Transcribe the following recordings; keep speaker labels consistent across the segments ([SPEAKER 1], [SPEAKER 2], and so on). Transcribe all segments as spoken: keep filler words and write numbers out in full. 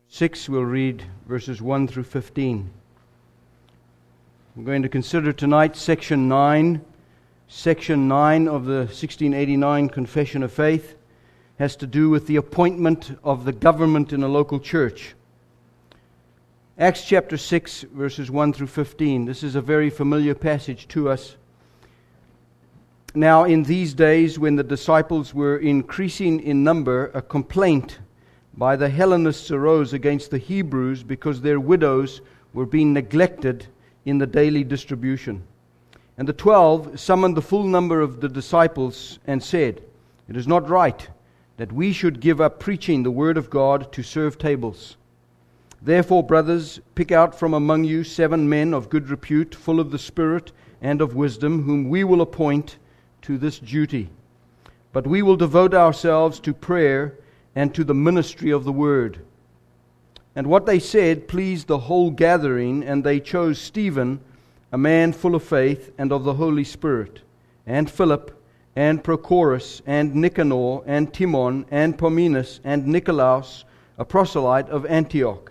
[SPEAKER 1] six, we'll read verses one through fifteen. We're going to consider tonight section nine. Section nine of the sixteen eighty-nine Confession of Faith has to do with the appointment of the government in a local church. Acts chapter six, verses one through fifteen. This is a very familiar passage to us. Now, in these days, when the disciples were increasing in number, a complaint by the Hellenists arose against the Hebrews because their widows were being neglected in the daily distribution. And the twelve summoned the full number of the disciples and said, "It is not right that we should give up preaching the word of God to serve tables. Therefore, brothers, pick out from among you seven men of good repute, full of the Spirit and of wisdom, whom we will appoint to this duty. But we will devote ourselves to prayer and to the ministry of the word." And what they said pleased the whole gathering, and they chose Stephen, a man full of faith and of the Holy Spirit, and Philip, and Prochorus, and Nicanor, and Timon, and Parmenas, and Nicolaus, a proselyte of Antioch.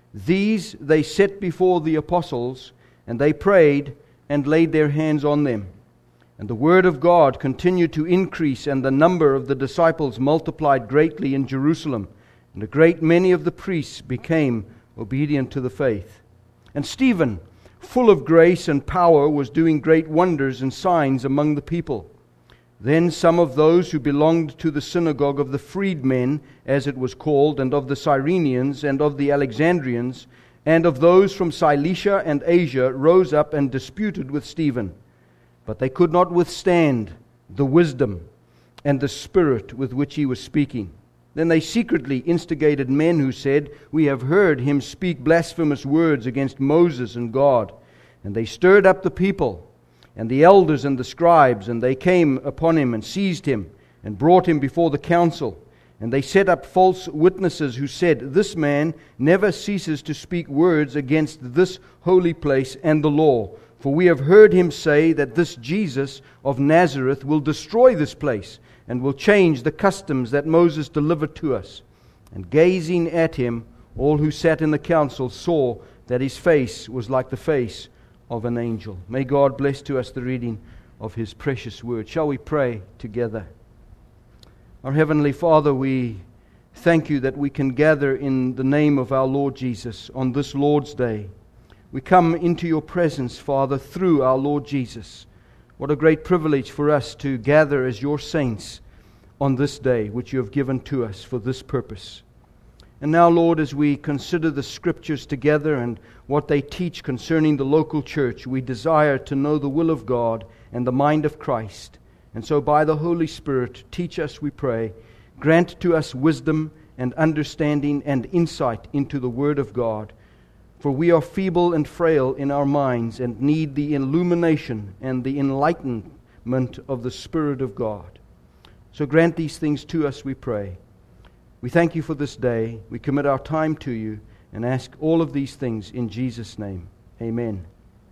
[SPEAKER 1] These they set before the apostles, and they prayed and laid their hands on them. And the word of God continued to increase, and the number of the disciples multiplied greatly in Jerusalem. And a great many of the priests became obedient to the faith. And Stephen, full of grace and power, was doing great wonders and signs among the people. Then some of those who belonged to the synagogue of the freedmen, as it was called, and of the Cyrenians, and of the Alexandrians, and of those from Cilicia and Asia, rose up and disputed with Stephen. But they could not withstand the wisdom and the spirit with which he was speaking. Then they secretly instigated men who said, "We have heard him speak blasphemous words against Moses and God." And they stirred up the people and the elders and the scribes, and they came upon him and seized him and brought him before the council. And they set up false witnesses who said, "This man never ceases to speak words against this holy place and the law. For we have heard him say that this Jesus of Nazareth will destroy this place and will change the customs that Moses delivered to us." And gazing at him, all who sat in the council saw that his face was like the face of an angel. May God bless to us the reading of His precious word. Shall we pray together? Our Heavenly Father, we thank You that we can gather in the name of our Lord Jesus on this Lord's Day. We come into Your presence, Father, through our Lord Jesus. What a great privilege for us to gather as Your saints on this day, which You have given to us for this purpose. And now, Lord, as we consider the Scriptures together and what they teach concerning the local church, we desire to know the will of God and the mind of Christ. And so by the Holy Spirit, teach us, we pray. Grant to us wisdom and understanding and insight into the Word of God. For we are feeble and frail in our minds and need the illumination and the enlightenment of the Spirit of God. So grant these things to us, we pray. We thank You for this day. We commit our time to You and ask all of these things in Jesus' name. Amen.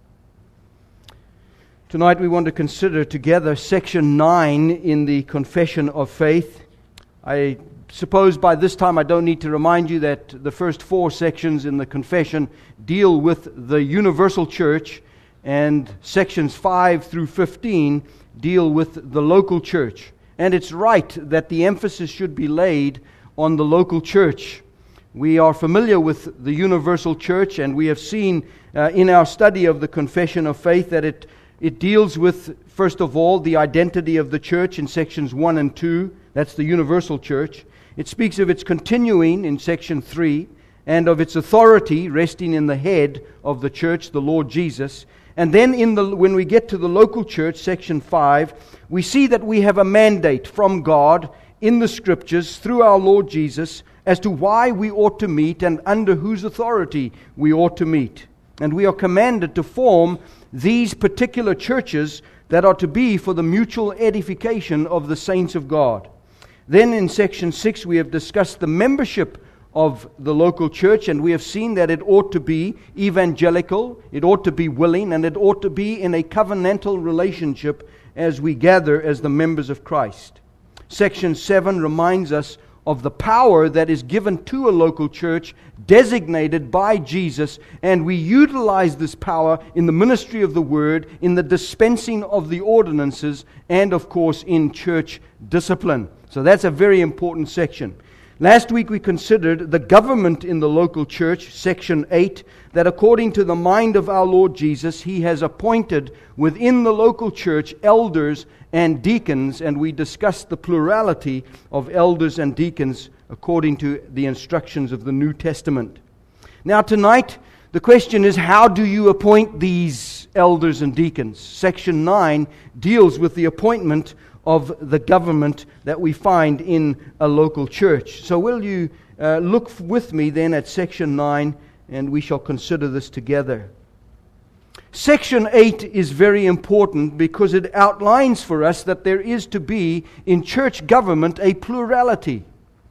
[SPEAKER 1] Tonight we want to consider together section nine in the Confession of Faith. I suppose by this time I don't need to remind you that the first four sections in the Confession deal with the universal church, and sections five through fifteen deal with the local church. And it's right that the emphasis should be laid on the local church. We are familiar with the universal church, and we have seen uh, in our study of the Confession of Faith that it, it deals with, first of all, the identity of the church in sections one and two. That's the universal church. It speaks of its continuing in section three, and of its authority resting in the head of the church, the Lord Jesus. And then in the when we get to the local church, section five, we see that we have a mandate from God in the Scriptures through our Lord Jesus as to why we ought to meet and under whose authority we ought to meet. And we are commanded to form these particular churches that are to be for the mutual edification of the saints of God. Then in section six we have discussed the membership of the local church, and we have seen that it ought to be evangelical, it ought to be willing, and it ought to be in a covenantal relationship as we gather as the members of Christ. Section seven reminds us of the power that is given to a local church designated by Jesus, and we utilize this power in the ministry of the Word, in the dispensing of the ordinances, and of course in church discipline. So that's a very important section. Last week we considered the government in the local church, section eight, that according to the mind of our Lord Jesus, He has appointed within the local church elders and deacons, and we discussed the plurality of elders and deacons according to the instructions of the New Testament. Now tonight, the question is, how do you appoint these elders and deacons? Section nine deals with the appointment of the government that we find in a local church. So will you uh, look with me then at section nine, and we shall consider this together. Section eight is very important because it outlines for us that there is to be in church government a plurality.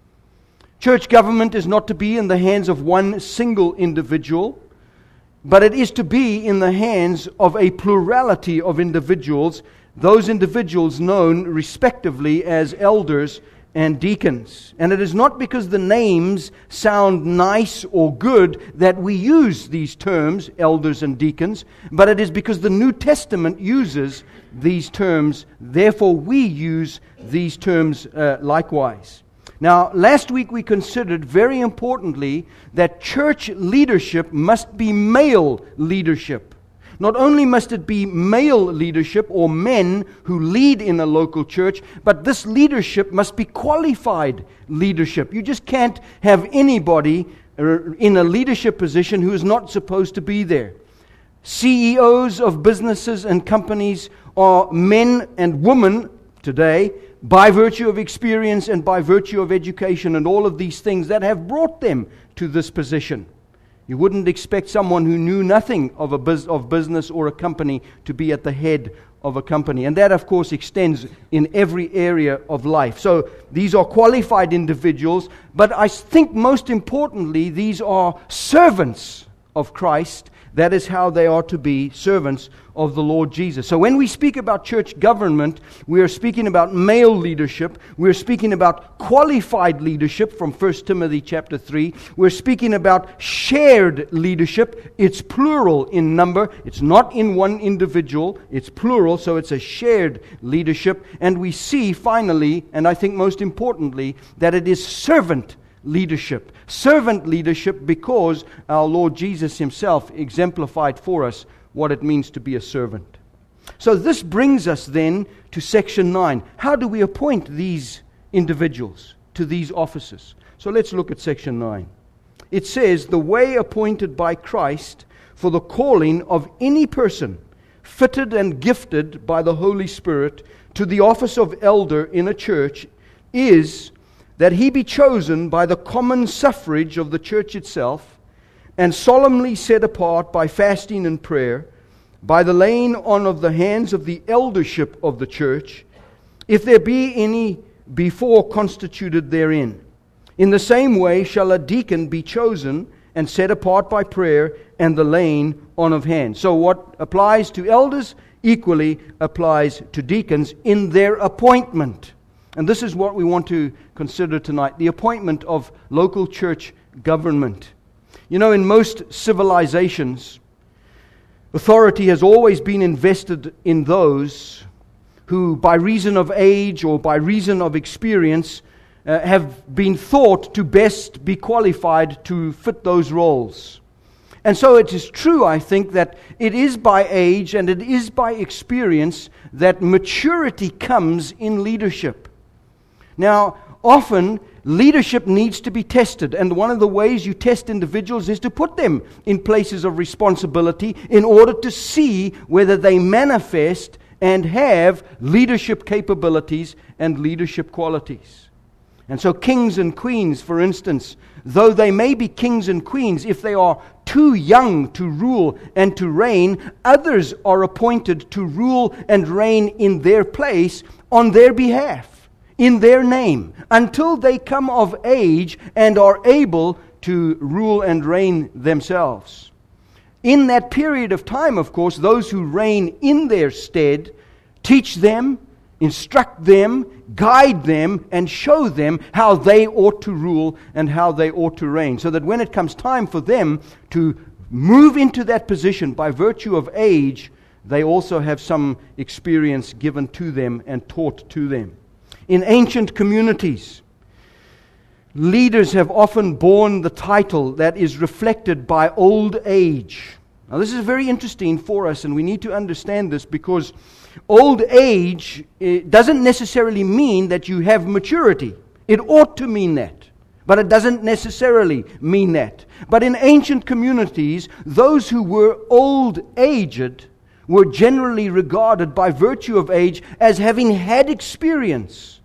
[SPEAKER 1] Church government is not to be in the hands of one single individual, but it is to be in the hands of a plurality of individuals, those individuals known respectively as elders and deacons. And it is not because the names sound nice or good that we use these terms, elders and deacons, but it is because the New Testament uses these terms, therefore we use these terms uh, likewise. Now, last week we considered very importantly that church leadership must be male leadership. Not only must it be male leadership or men who lead in a local church, but this leadership must be qualified leadership. You just can't have anybody in a leadership position who is not supposed to be there. C E Os of businesses and companies are men and women today by virtue of experience and by virtue of education and all of these things that have brought them to this position. You wouldn't expect someone who knew nothing of a bus- of business or a company to be at the head of a company. And that, of course, extends in every area of life. So these are qualified individuals, but I think most importantly, these are servants of Christ. That is how they are to be, servants of the Lord Jesus. So when we speak about church government, we are speaking about male leadership. We're speaking about qualified leadership from First Timothy chapter three. We're speaking about shared leadership. It's plural in number. It's not in one individual. It's plural, so it's a shared leadership. And we see finally, and I think most importantly, that it is servant leadership. Servant leadership because our Lord Jesus Himself exemplified for us what it means to be a servant. So this brings us then to section nine. How do we appoint these individuals to these offices? So let's look at section nine. It says, "The way appointed by Christ for the calling of any person fitted and gifted by the Holy Spirit to the office of elder in a church is that he be chosen by the common suffrage of the church itself, and solemnly set apart by fasting and prayer, by the laying on of the hands of the eldership of the church, if there be any before constituted therein. In the same way shall a deacon be chosen and set apart by prayer and the laying on of hands." So what applies to elders equally applies to deacons in their appointment. And this is what we want to consider tonight, the appointment of local church government. You know, in most civilizations, authority has always been invested in those who, by reason of age or by reason of experience, uh, have been thought to best be qualified to fit those roles. And so it is true, I think, that it is by age and it is by experience that maturity comes in leadership. Now, often leadership needs to be tested, and one of the ways you test individuals is to put them in places of responsibility in order to see whether they manifest and have leadership capabilities and leadership qualities. And so kings and queens, for instance, though they may be kings and queens, if they are too young to rule and to reign, others are appointed to rule and reign in their place on their behalf, in their name, until they come of age and are able to rule and reign themselves. In that period of time, of course, those who reign in their stead teach them, instruct them, guide them, and show them how they ought to rule and how they ought to reign. So that when it comes time for them to move into that position by virtue of age, they also have some experience given to them and taught to them. In ancient communities, leaders have often borne the title that is reflected by old age. Now, this is very interesting for us, and we need to understand this, because old age it doesn't necessarily mean that you have maturity. It ought to mean that, but it doesn't necessarily mean that. But in ancient communities, those who were old-aged were generally regarded by virtue of age as having had experience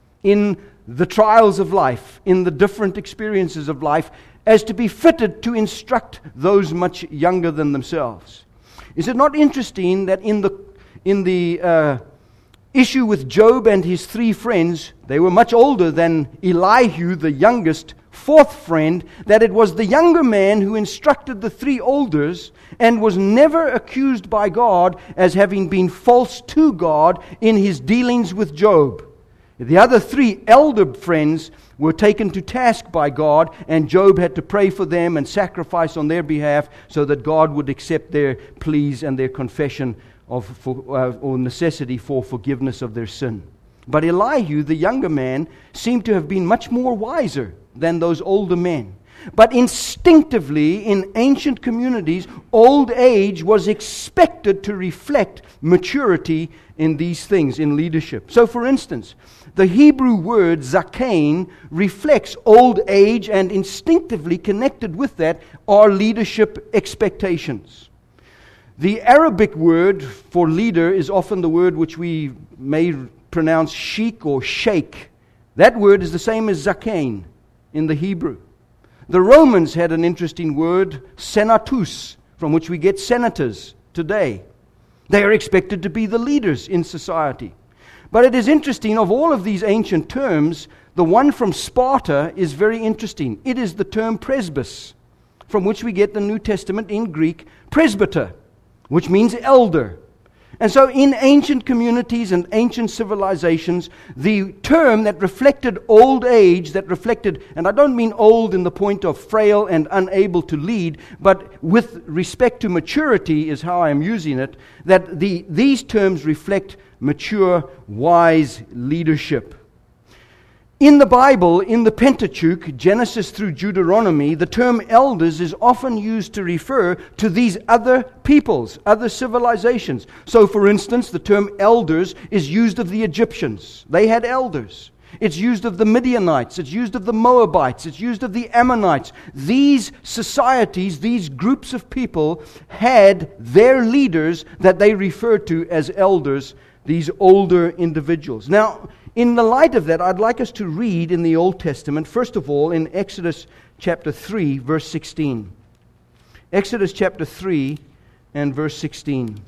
[SPEAKER 1] in the trials of life, in the different experiences of life, as to be fitted to instruct those much younger than themselves. Is it not interesting that in the in the uh, issue with Job and his three friends, they were much older than Elihu, the youngest, fourth friend, that it was the younger man who instructed the three elders and was never accused by God as having been false to God in his dealings with Job. The other three elder friends were taken to task by God, and Job had to pray for them and sacrifice on their behalf so that God would accept their pleas and their confession of for, uh, or necessity for forgiveness of their sin. But Elihu, the younger man, seemed to have been much more wiser than those older men. But instinctively, in ancient communities, old age was expected to reflect maturity in these things, in leadership. So, for instance, the Hebrew word zakain reflects old age, and instinctively connected with that are leadership expectations. The Arabic word for leader is often the word which we may pronounce sheik or sheikh. That word is the same as zakain in the Hebrew. The Romans had an interesting word, senatus, from which we get senators today. They are expected to be the leaders in society. But it is interesting, of all of these ancient terms, the one from Sparta is very interesting. It is the term presbys, from which we get the New Testament in Greek, presbyter, which means elder. And so in ancient communities and ancient civilizations, the term that reflected old age, that reflected, and I don't mean old in the point of frail and unable to lead, but with respect to maturity is how I'm using it, that the these terms reflect mature, wise leadership. In the Bible, in the Pentateuch, Genesis through Deuteronomy, the term elders is often used to refer to these other peoples, other civilizations. So, for instance, the term elders is used of the Egyptians. They had elders. It's used of the Midianites. It's used of the Moabites. It's used of the Ammonites. These societies, these groups of people had their leaders that they referred to as elders, these older individuals. Now, in the light of that, I'd like us to read in the Old Testament, first of all, in Exodus chapter three, verse sixteen. Exodus chapter three and verse sixteen.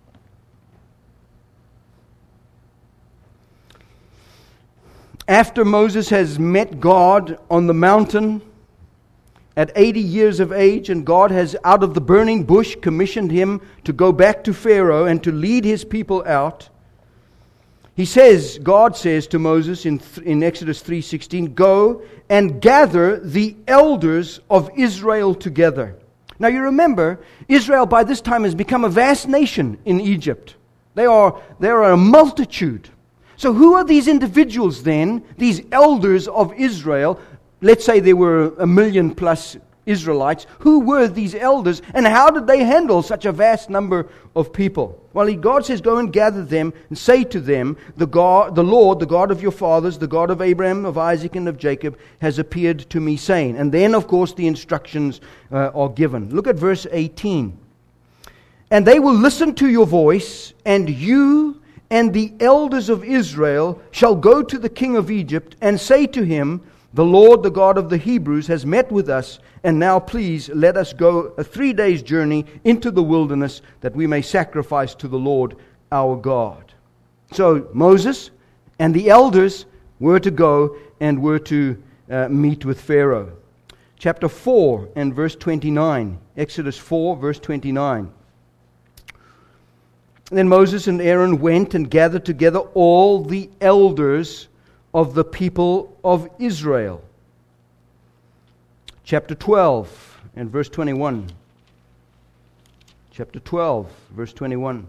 [SPEAKER 1] After Moses has met God on the mountain at eighty years of age, and God has, out of the burning bush, commissioned him to go back to Pharaoh and to lead his people out, He says, God says to Moses in, in Exodus three sixteen, "Go and gather the elders of Israel together." Now you remember, Israel by this time has become a vast nation in Egypt. They are, they are a multitude. So who are these individuals then, these elders of Israel? Let's say there were a million plus Israelites. Who were these elders, and how did they handle such a vast number of people? Well, God says, "Go and gather them and say to them, the God, the Lord, the God of your fathers, the God of Abraham, of Isaac, and of Jacob, has appeared to me, saying." And then, of course, the instructions uh, are given. Look at verse eighteen. "And they will listen to your voice, and you and the elders of Israel shall go to the king of Egypt and say to him, 'The Lord, the God of the Hebrews, has met with us, and now please let us go a three days' journey into the wilderness, that we may sacrifice to the Lord our God.'" So Moses and the elders were to go and were to uh, meet with Pharaoh. Chapter four and verse twenty-nine. Exodus four, verse twenty-nine. Then Moses and Aaron went and gathered together all the elders of the people of Israel. Chapter twelve and verse twenty-one. Chapter twelve, verse twenty-one.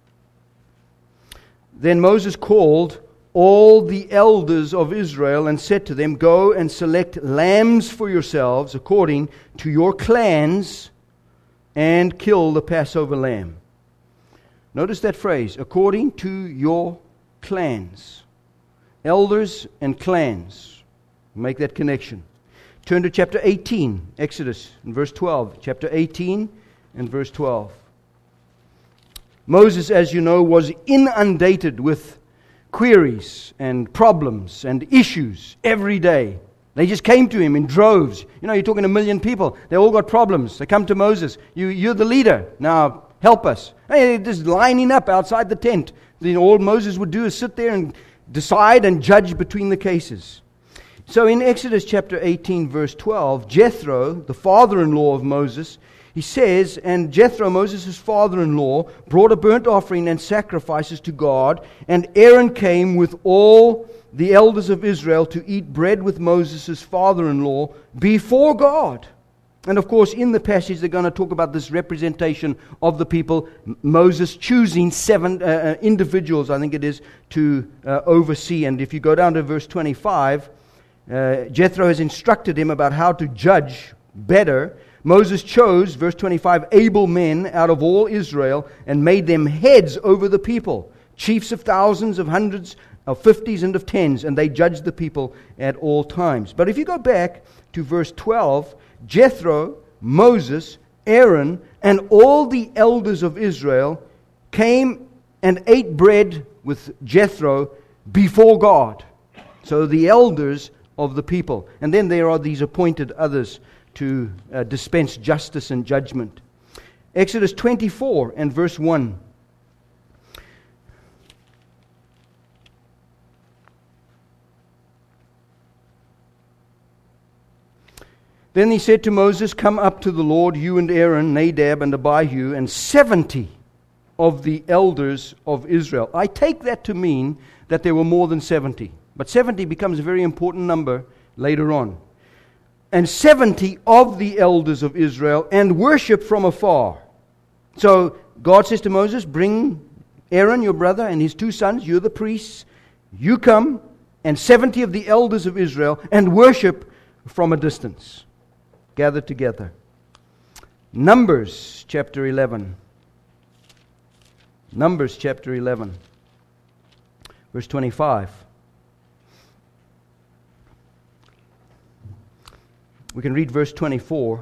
[SPEAKER 1] Then Moses called all the elders of Israel and said to them, Go and select lambs for yourselves according to your clans and kill the Passover lamb. Notice that phrase, according to your clans. Elders and clans. Make that connection. Turn to chapter eighteen, Exodus, and verse twelve. Chapter eighteen and verse twelve. Moses, as you know, was inundated with queries and problems and issues every day. They just came to him in droves. You know, you're talking a million people. They all got problems. They come to Moses. You, you're the leader. Now, help us. Hey, just lining up outside the tent. Then all Moses would do is sit there and decide and judge between the cases. So in Exodus chapter eighteen, verse twelve, Jethro, the father-in-law of Moses, he says, and Jethro, Moses' father-in-law, brought a burnt offering and sacrifices to God, and Aaron came with all the elders of Israel to eat bread with Moses' father-in-law before God. And of course, in the passage, they're going to talk about this representation of the people, Moses choosing seven uh, individuals, I think it is, to uh, oversee. And if you go down to verse twenty-five, uh, Jethro has instructed him about how to judge better. Moses chose, verse twenty-five, able men out of all Israel and made them heads over the people, chiefs of thousands, of hundreds, of fifties, and of tens, and they judged the people at all times. But if you go back to verse twelve, Jethro, Moses, Aaron, and all the elders of Israel came and ate bread with Jethro before God. So the elders of the people. And then there are these appointed others to uh, dispense justice and judgment. Exodus twenty-four and verse one. Then he said to Moses, Come up to the Lord, you and Aaron, Nadab and Abihu, and seventy of the elders of Israel. I take that to mean that there were more than seventy. But seventy becomes a very important number later on. And seventy of the elders of Israel, and worship from afar. So God says to Moses, Bring Aaron, your brother, and his two sons, you're the priests. You come, and seventy of the elders of Israel, and worship from a distance. Gathered together. Numbers chapter eleven. Numbers chapter eleven. Verse twenty-five. We can read verse twenty-four.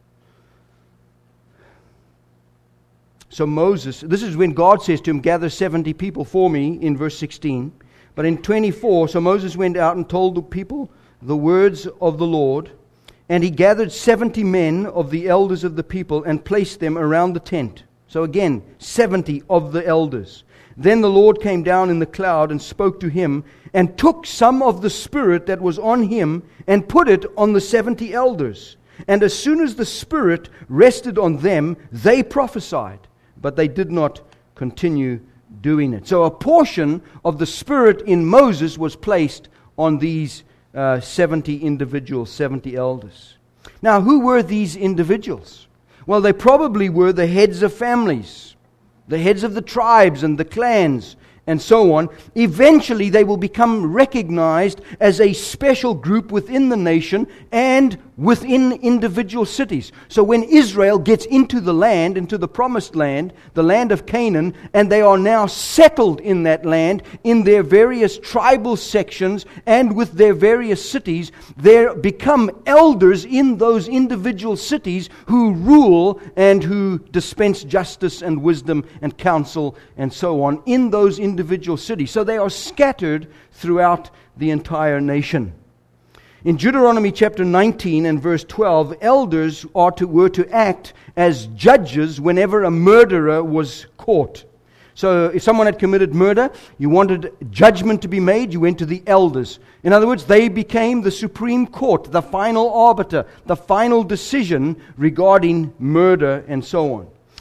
[SPEAKER 1] So Moses, this is when God says to him, Gather seventy people for me in verse sixteen. But in twenty-four, so Moses went out and told the people the words of the Lord. And he gathered seventy men of the elders of the people and placed them around the tent. So again, seventy of the elders. Then the Lord came down in the cloud and spoke to him and took some of the Spirit that was on him and put it on the seventy elders. And as soon as the Spirit rested on them, they prophesied, but they did not continue doing it. So a portion of the Spirit in Moses was placed on these Uh, seventy individuals, seventy elders. Now, who were these individuals? Well, they probably were the heads of families, the heads of the tribes and the clans, and so on. Eventually, they will become recognized as a special group within the nation and within individual cities. So when Israel gets into the land, into the promised land, the land of Canaan, and they are now settled in that land, in their various tribal sections and with their various cities, there become elders in those individual cities who rule and who dispense justice and wisdom and counsel and so on in those individual cities. So they are scattered throughout the entire nation. In Deuteronomy chapter nineteen and verse twelve, elders are to, were to act as judges whenever a murderer was caught. So if someone had committed murder, you wanted judgment to be made, you went to the elders. In other words, they became the supreme court, the final arbiter, the final decision regarding murder and so on.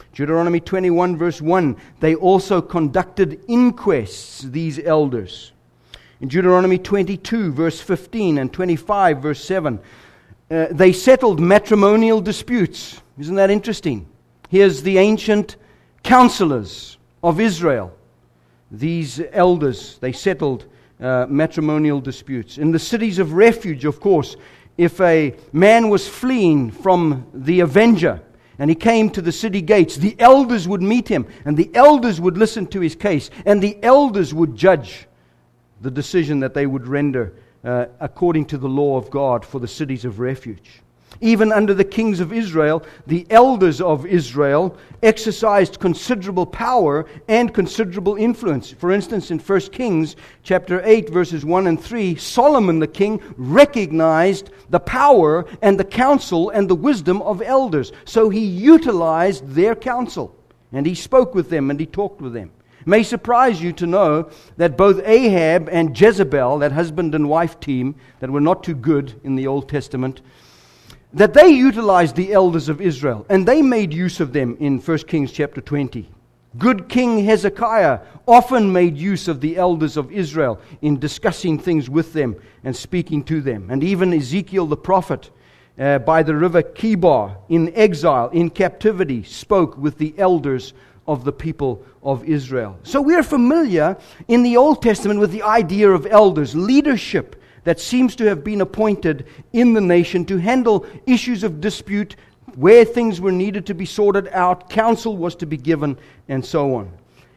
[SPEAKER 1] Deuteronomy twenty-one verse one, they also conducted inquests, these elders. In Deuteronomy twenty-two verse fifteen and twenty-five verse seven, uh, they settled matrimonial disputes. Isn't that interesting? Here's the ancient counselors of Israel. These elders, they settled uh, matrimonial disputes. In the cities of refuge, of course, if a man was fleeing from the avenger and he came to the city gates, the elders would meet him, and the elders would listen to his case, and the elders would judge the decision that they would render uh, according to the law of God for the cities of refuge. Even under the kings of Israel, the elders of Israel exercised considerable power and considerable influence. For instance, in First Kings chapter eight, verses one and three, Solomon the king recognized the power and the counsel and the wisdom of elders. So he utilized their counsel, and he spoke with them and he talked with them. It may surprise you to know that both Ahab and Jezebel, that husband and wife team that were not too good in the Old Testament, that they utilized the elders of Israel, and they made use of them in First Kings chapter twenty. Good King Hezekiah often made use of the elders of Israel in discussing things with them and speaking to them. And even Ezekiel the prophet, uh, by the river Kibar, in exile, in captivity, spoke with the elders of the people of Israel. So we're familiar in the Old Testament with the idea of elders, leadership that seems to have been appointed in the nation to handle issues of dispute, where things were needed to be sorted out, counsel was to be given, and so on.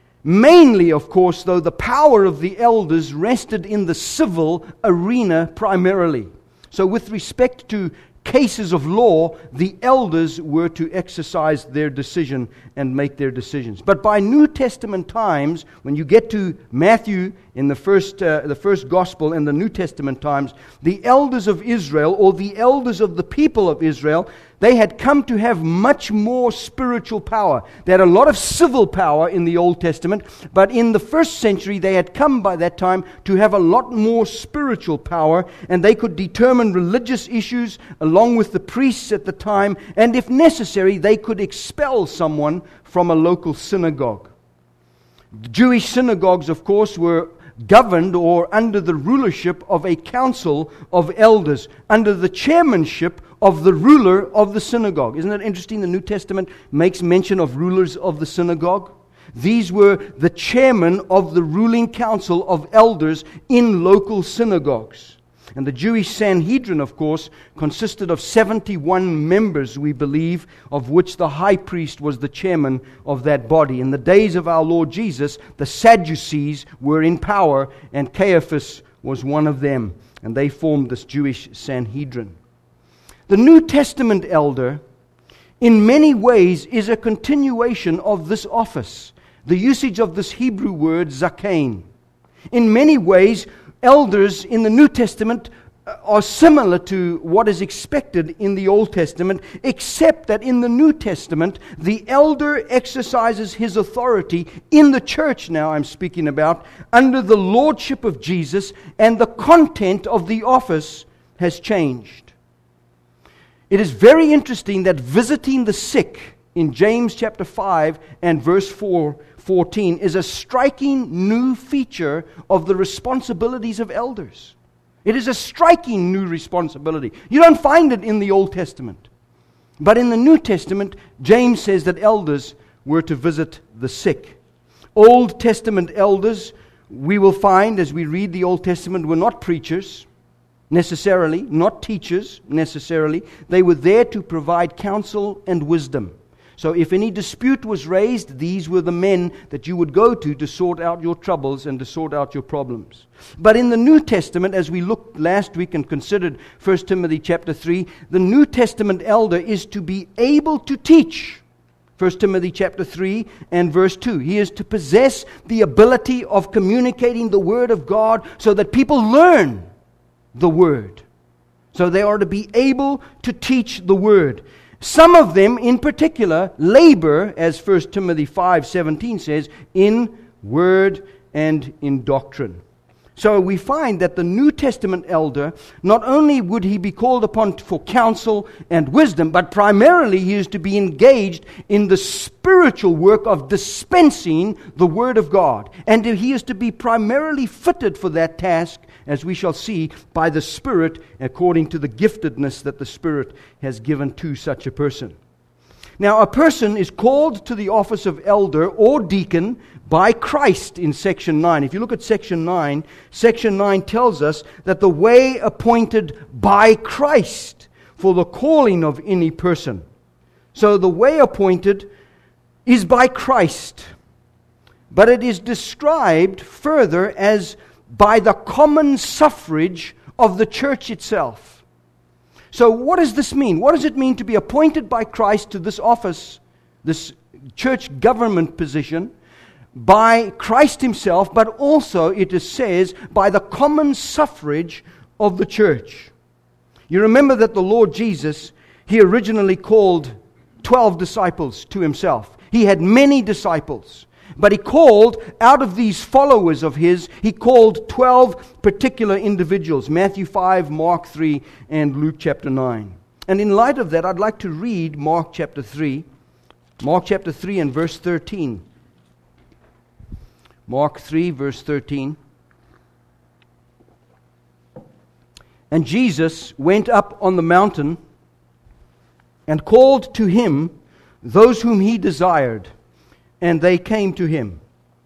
[SPEAKER 1] Mainly, of course, though, the power of the elders rested in the civil arena primarily. So with respect to cases of law, the elders were to exercise their decision and make their decisions. But by New Testament times, when you get to Matthew in the first uh, the first gospel and the New Testament times, the elders of Israel, or the elders of the people of Israel, they had come to have much more spiritual power. They had a lot of civil power in the Old Testament, but in the first century they had come by that time to have a lot more spiritual power, and they could determine religious issues along with the priests at the time, and if necessary, they could expel someone from a local synagogue. The Jewish synagogues, of course, were governed or under the rulership of a council of elders, under the chairmanship of the ruler of the synagogue. Isn't it interesting? The New Testament makes mention of rulers of the synagogue. These were the chairman of the ruling council of elders in local synagogues. And the Jewish Sanhedrin, of course, consisted of seventy-one members, we believe, of which the high priest was the chairman of that body. In the days of our Lord Jesus, the Sadducees were in power, and Caiaphas was one of them, and they formed this Jewish Sanhedrin. The New Testament elder, in many ways, is a continuation of this office. The usage of this Hebrew word, zakein. In many ways, elders in the New Testament are similar to what is expected in the Old Testament, except that in the New Testament, the elder exercises his authority in the church, now I'm speaking about, under the lordship of Jesus, and the content of the office has changed. It is very interesting that visiting the sick in James chapter five and verse four, fourteen is a striking new feature of the responsibilities of elders. It is a striking new responsibility. You don't find it in the Old Testament. But in the New Testament, James says that elders were to visit the sick. Old Testament elders, we will find as we read the Old Testament, were not preachers necessarily, not teachers necessarily. They were there to provide counsel and wisdom. So if any dispute was raised, these were the men that you would go to to sort out your troubles and to sort out your problems. But in the New Testament, as we looked last week and considered First Timothy chapter three, the New Testament elder is to be able to teach. First Timothy chapter three and verse two. He is to possess the ability of communicating the Word of God so that people learn the Word. So they are to be able to teach the Word. Some of them in particular labor, as First Timothy five seventeen says, in word and in doctrine. So we find that the New Testament elder, not only would he be called upon for counsel and wisdom, but primarily he is to be engaged in the spiritual work of dispensing the Word of God. And he is to be primarily fitted for that task, as we shall see, by the Spirit, according to the giftedness that the Spirit has given to such a person. Now, a person is called to the office of elder or deacon by Christ in section nine. If you look at section nine, section nine tells us that the way appointed by Christ for the calling of any person. So the way appointed is by Christ. But it is described further as by the common suffrage of the church itself. So what does this mean? What does it mean to be appointed by Christ to this office, this church government position, by Christ himself, but also, it is says, by the common suffrage of the church? You remember that the Lord Jesus, he originally called twelve disciples to himself. He had many disciples. But he called, out of these followers of his, he called twelve particular individuals. Matthew five, Mark three, and Luke chapter nine. And in light of that, I'd like to read Mark chapter three. Mark chapter three and verse thirteen. Mark three, verse thirteen. And Jesus went up on the mountain and called to him those whom he desired, and they came to him.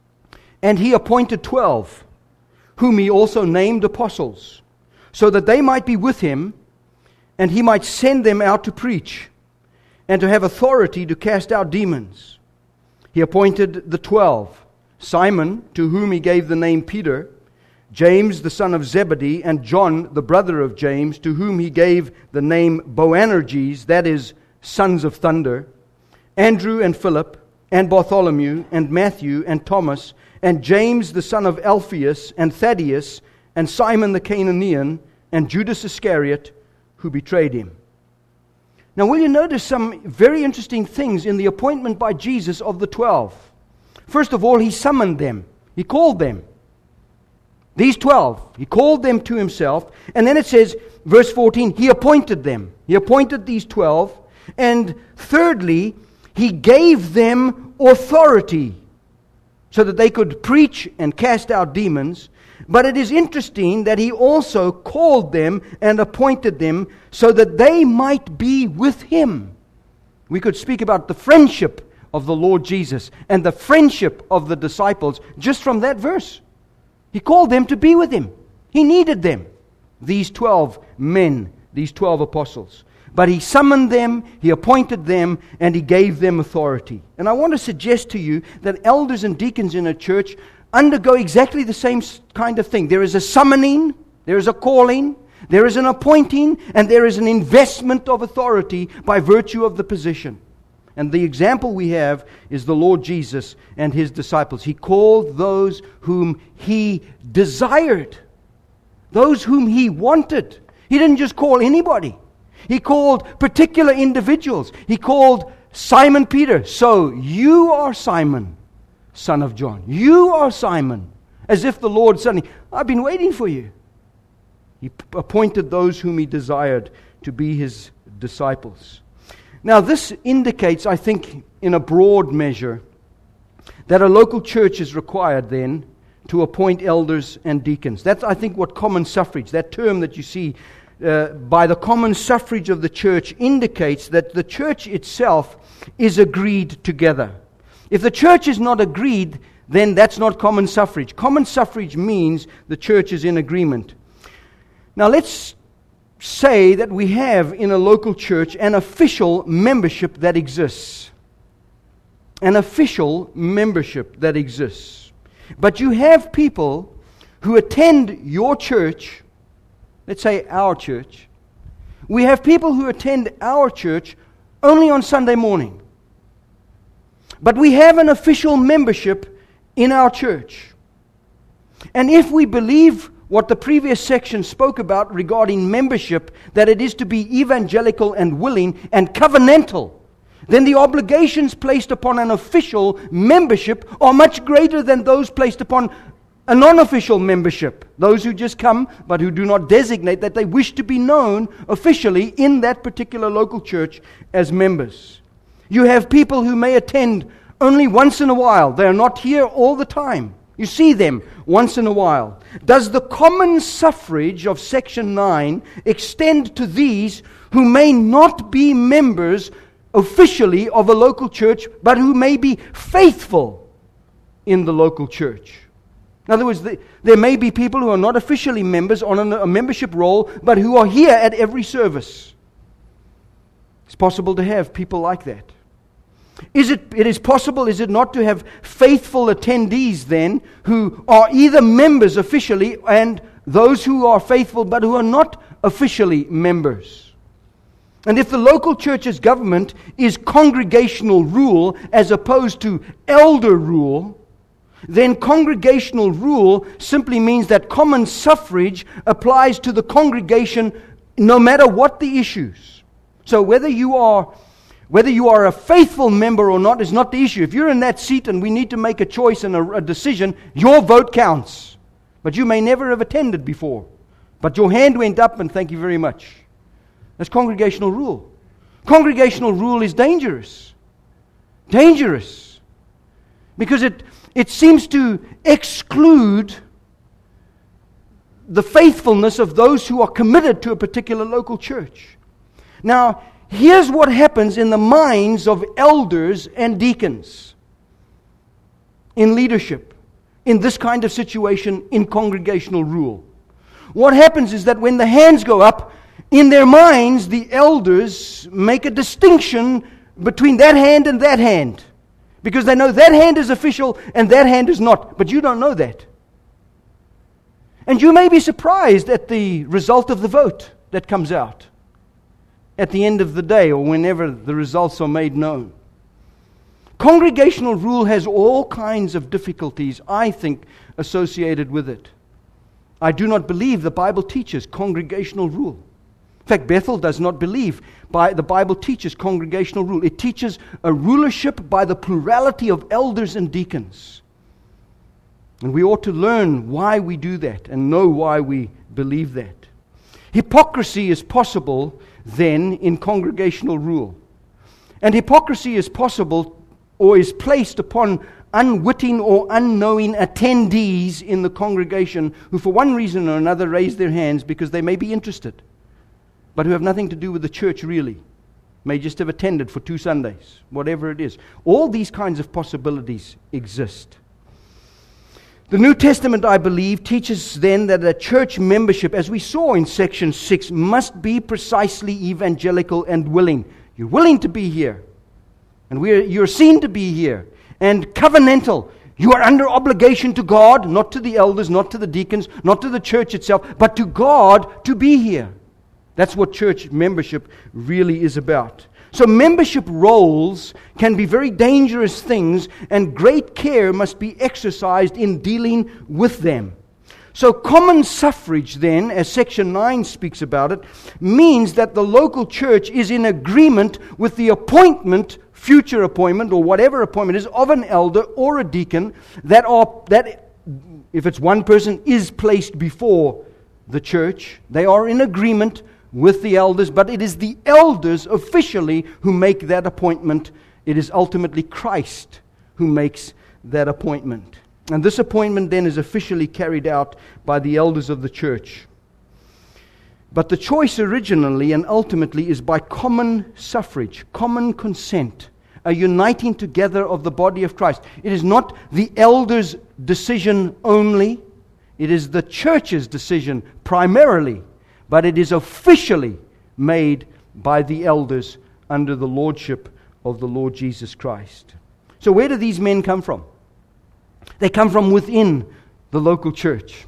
[SPEAKER 1] And he appointed twelve, whom he also named apostles, so that they might be with him, and he might send them out to preach, and to have authority to cast out demons. He appointed the twelve, Simon, to whom he gave the name Peter, James the son of Zebedee, and John the brother of James, to whom he gave the name Boanerges, that is, sons of thunder, Andrew and Philip, and Bartholomew, and Matthew, and Thomas, and James the son of Alphaeus, and Thaddeus, and Simon the Canaanian, and Judas Iscariot, who betrayed him. Now, will you notice some very interesting things in the appointment by Jesus of the twelve? First of all, he summoned them. He called them. These twelve, he called them to himself. And then it says, verse fourteen, he appointed them. He appointed these twelve. And thirdly, he gave them authority so that they could preach and cast out demons. But it is interesting that he also called them and appointed them so that they might be with him. We could speak about the friendship of the Lord Jesus and the friendship of the disciples just from that verse. He called them to be with him. He needed them, these twelve men, these twelve apostles. But he summoned them, he appointed them, and he gave them authority. And I want to suggest to you that elders and deacons in a church undergo exactly the same kind of thing. There is a summoning, there is a calling, there is an appointing, and there is an investment of authority by virtue of the position. And the example we have is the Lord Jesus and his disciples. He called those whom he desired, those whom he wanted. He didn't just call anybody. He called particular individuals. He called Simon Peter. So, you are Simon, son of John. You are Simon. As if the Lord suddenly, I've been waiting for you. He appointed those whom he desired to be his disciples. Now, this indicates, I think, in a broad measure, that a local church is required then to appoint elders and deacons. That's, I think, what common suffrage, that term that you see uh, by the common suffrage of the church, indicates that the church itself is agreed together. If the church is not agreed, then that's not common suffrage. Common suffrage means the church is in agreement. Now, let's say that we have in a local church an official membership that exists. An official membership that exists. But you have people who attend your church, let's say our church. We have people who attend our church only on Sunday morning. But we have an official membership in our church. And if we believe what the previous section spoke about regarding membership, that it is to be evangelical and willing and covenantal, then the obligations placed upon an official membership are much greater than those placed upon a non-official membership, those who just come but who do not designate that they wish to be known officially in that particular local church as members. You have people who may attend only once in a while. They are not here all the time. You see them once in a while. Does the common suffrage of section nine extend to these who may not be members officially of a local church, but who may be faithful in the local church? In other words, the, there may be people who are not officially members on a, a membership roll, but who are here at every service. It's possible to have people like that. Is it, it is possible, is it not, to have faithful attendees then who are either members officially and those who are faithful but who are not officially members? And if the local church's government is congregational rule as opposed to elder rule, then congregational rule simply means that common suffrage applies to the congregation no matter what the issues. So whether you are whether you are a faithful member or not is not the issue. If you're in that seat and we need to make a choice and a, a decision, your vote counts. But you may never have attended before. But your hand went up and thank you very much. That's congregational rule. Congregational rule is dangerous. Dangerous. Because it It seems to exclude the faithfulness of those who are committed to a particular local church. Now, here's what happens in the minds of elders and deacons in leadership, in this kind of situation, in congregational rule. What happens is that when the hands go up, in their minds, the elders make a distinction between that hand and that hand. Because they know that hand is official and that hand is not. But you don't know that. And you may be surprised at the result of the vote that comes out at the end of the day or whenever the results are made known. Congregational rule has all kinds of difficulties, I think, associated with it. I do not believe the Bible teaches congregational rule. In fact, Bethel does not believe by the Bible teaches congregational rule. It teaches a rulership by the plurality of elders and deacons. And we ought to learn why we do that and know why we believe that. Hypocrisy is possible then in congregational rule. And hypocrisy is possible or is placed upon unwitting or unknowing attendees in the congregation who for one reason or another raise their hands because they may be interested, but who have nothing to do with the church really. May just have attended for two Sundays, whatever it is. All these kinds of possibilities exist. The New Testament, I believe, teaches then that a church membership, as we saw in section six, must be precisely evangelical and willing. You're willing to be here, and we're, you're seen to be here, and covenantal. You are under obligation to God, not to the elders, not to the deacons, not to the church itself, but to God to be here. That's what church membership really is about. So membership roles can be very dangerous things, and great care must be exercised in dealing with them. So common suffrage then, as section nine speaks about it, means that the local church is in agreement with the appointment, future appointment, or whatever appointment is, of an elder or a deacon that are, that if it's one person, is placed before the church. They are in agreement with the elders, but it is the elders officially who make that appointment. It is ultimately Christ who makes that appointment. And this appointment then is officially carried out by the elders of the church. But the choice originally and ultimately is by common suffrage, common consent, a uniting together of the body of Christ. It is not the elders' decision only, it is the church's decision primarily. But it is officially made by the elders under the lordship of the Lord Jesus Christ. So where do these men come from? They come from within the local church.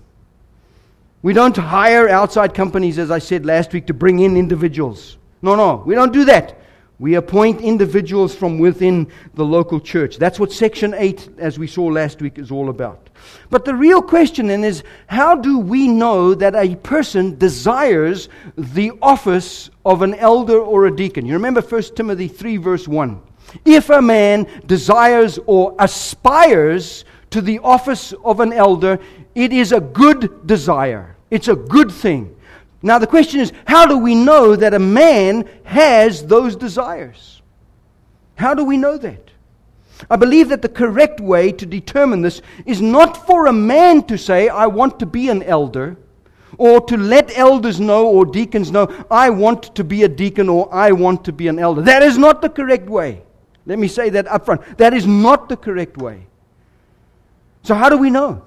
[SPEAKER 1] We don't hire outside companies, as I said last week, to bring in individuals. No, no, we don't do that. We appoint individuals from within the local church. That's what section eight, as we saw last week, is all about. But the real question then is, how do we know that a person desires the office of an elder or a deacon? You remember First Timothy three verse one. If a man desires or aspires to the office of an elder, it is a good desire. It's a good thing. Now the question is, how do we know that a man has those desires? How do we know that? I believe that the correct way to determine this is not for a man to say, I want to be an elder, or to let elders know or deacons know, I want to be a deacon or I want to be an elder. That is not the correct way. Let me say that up front. That is not the correct way. So how do we know?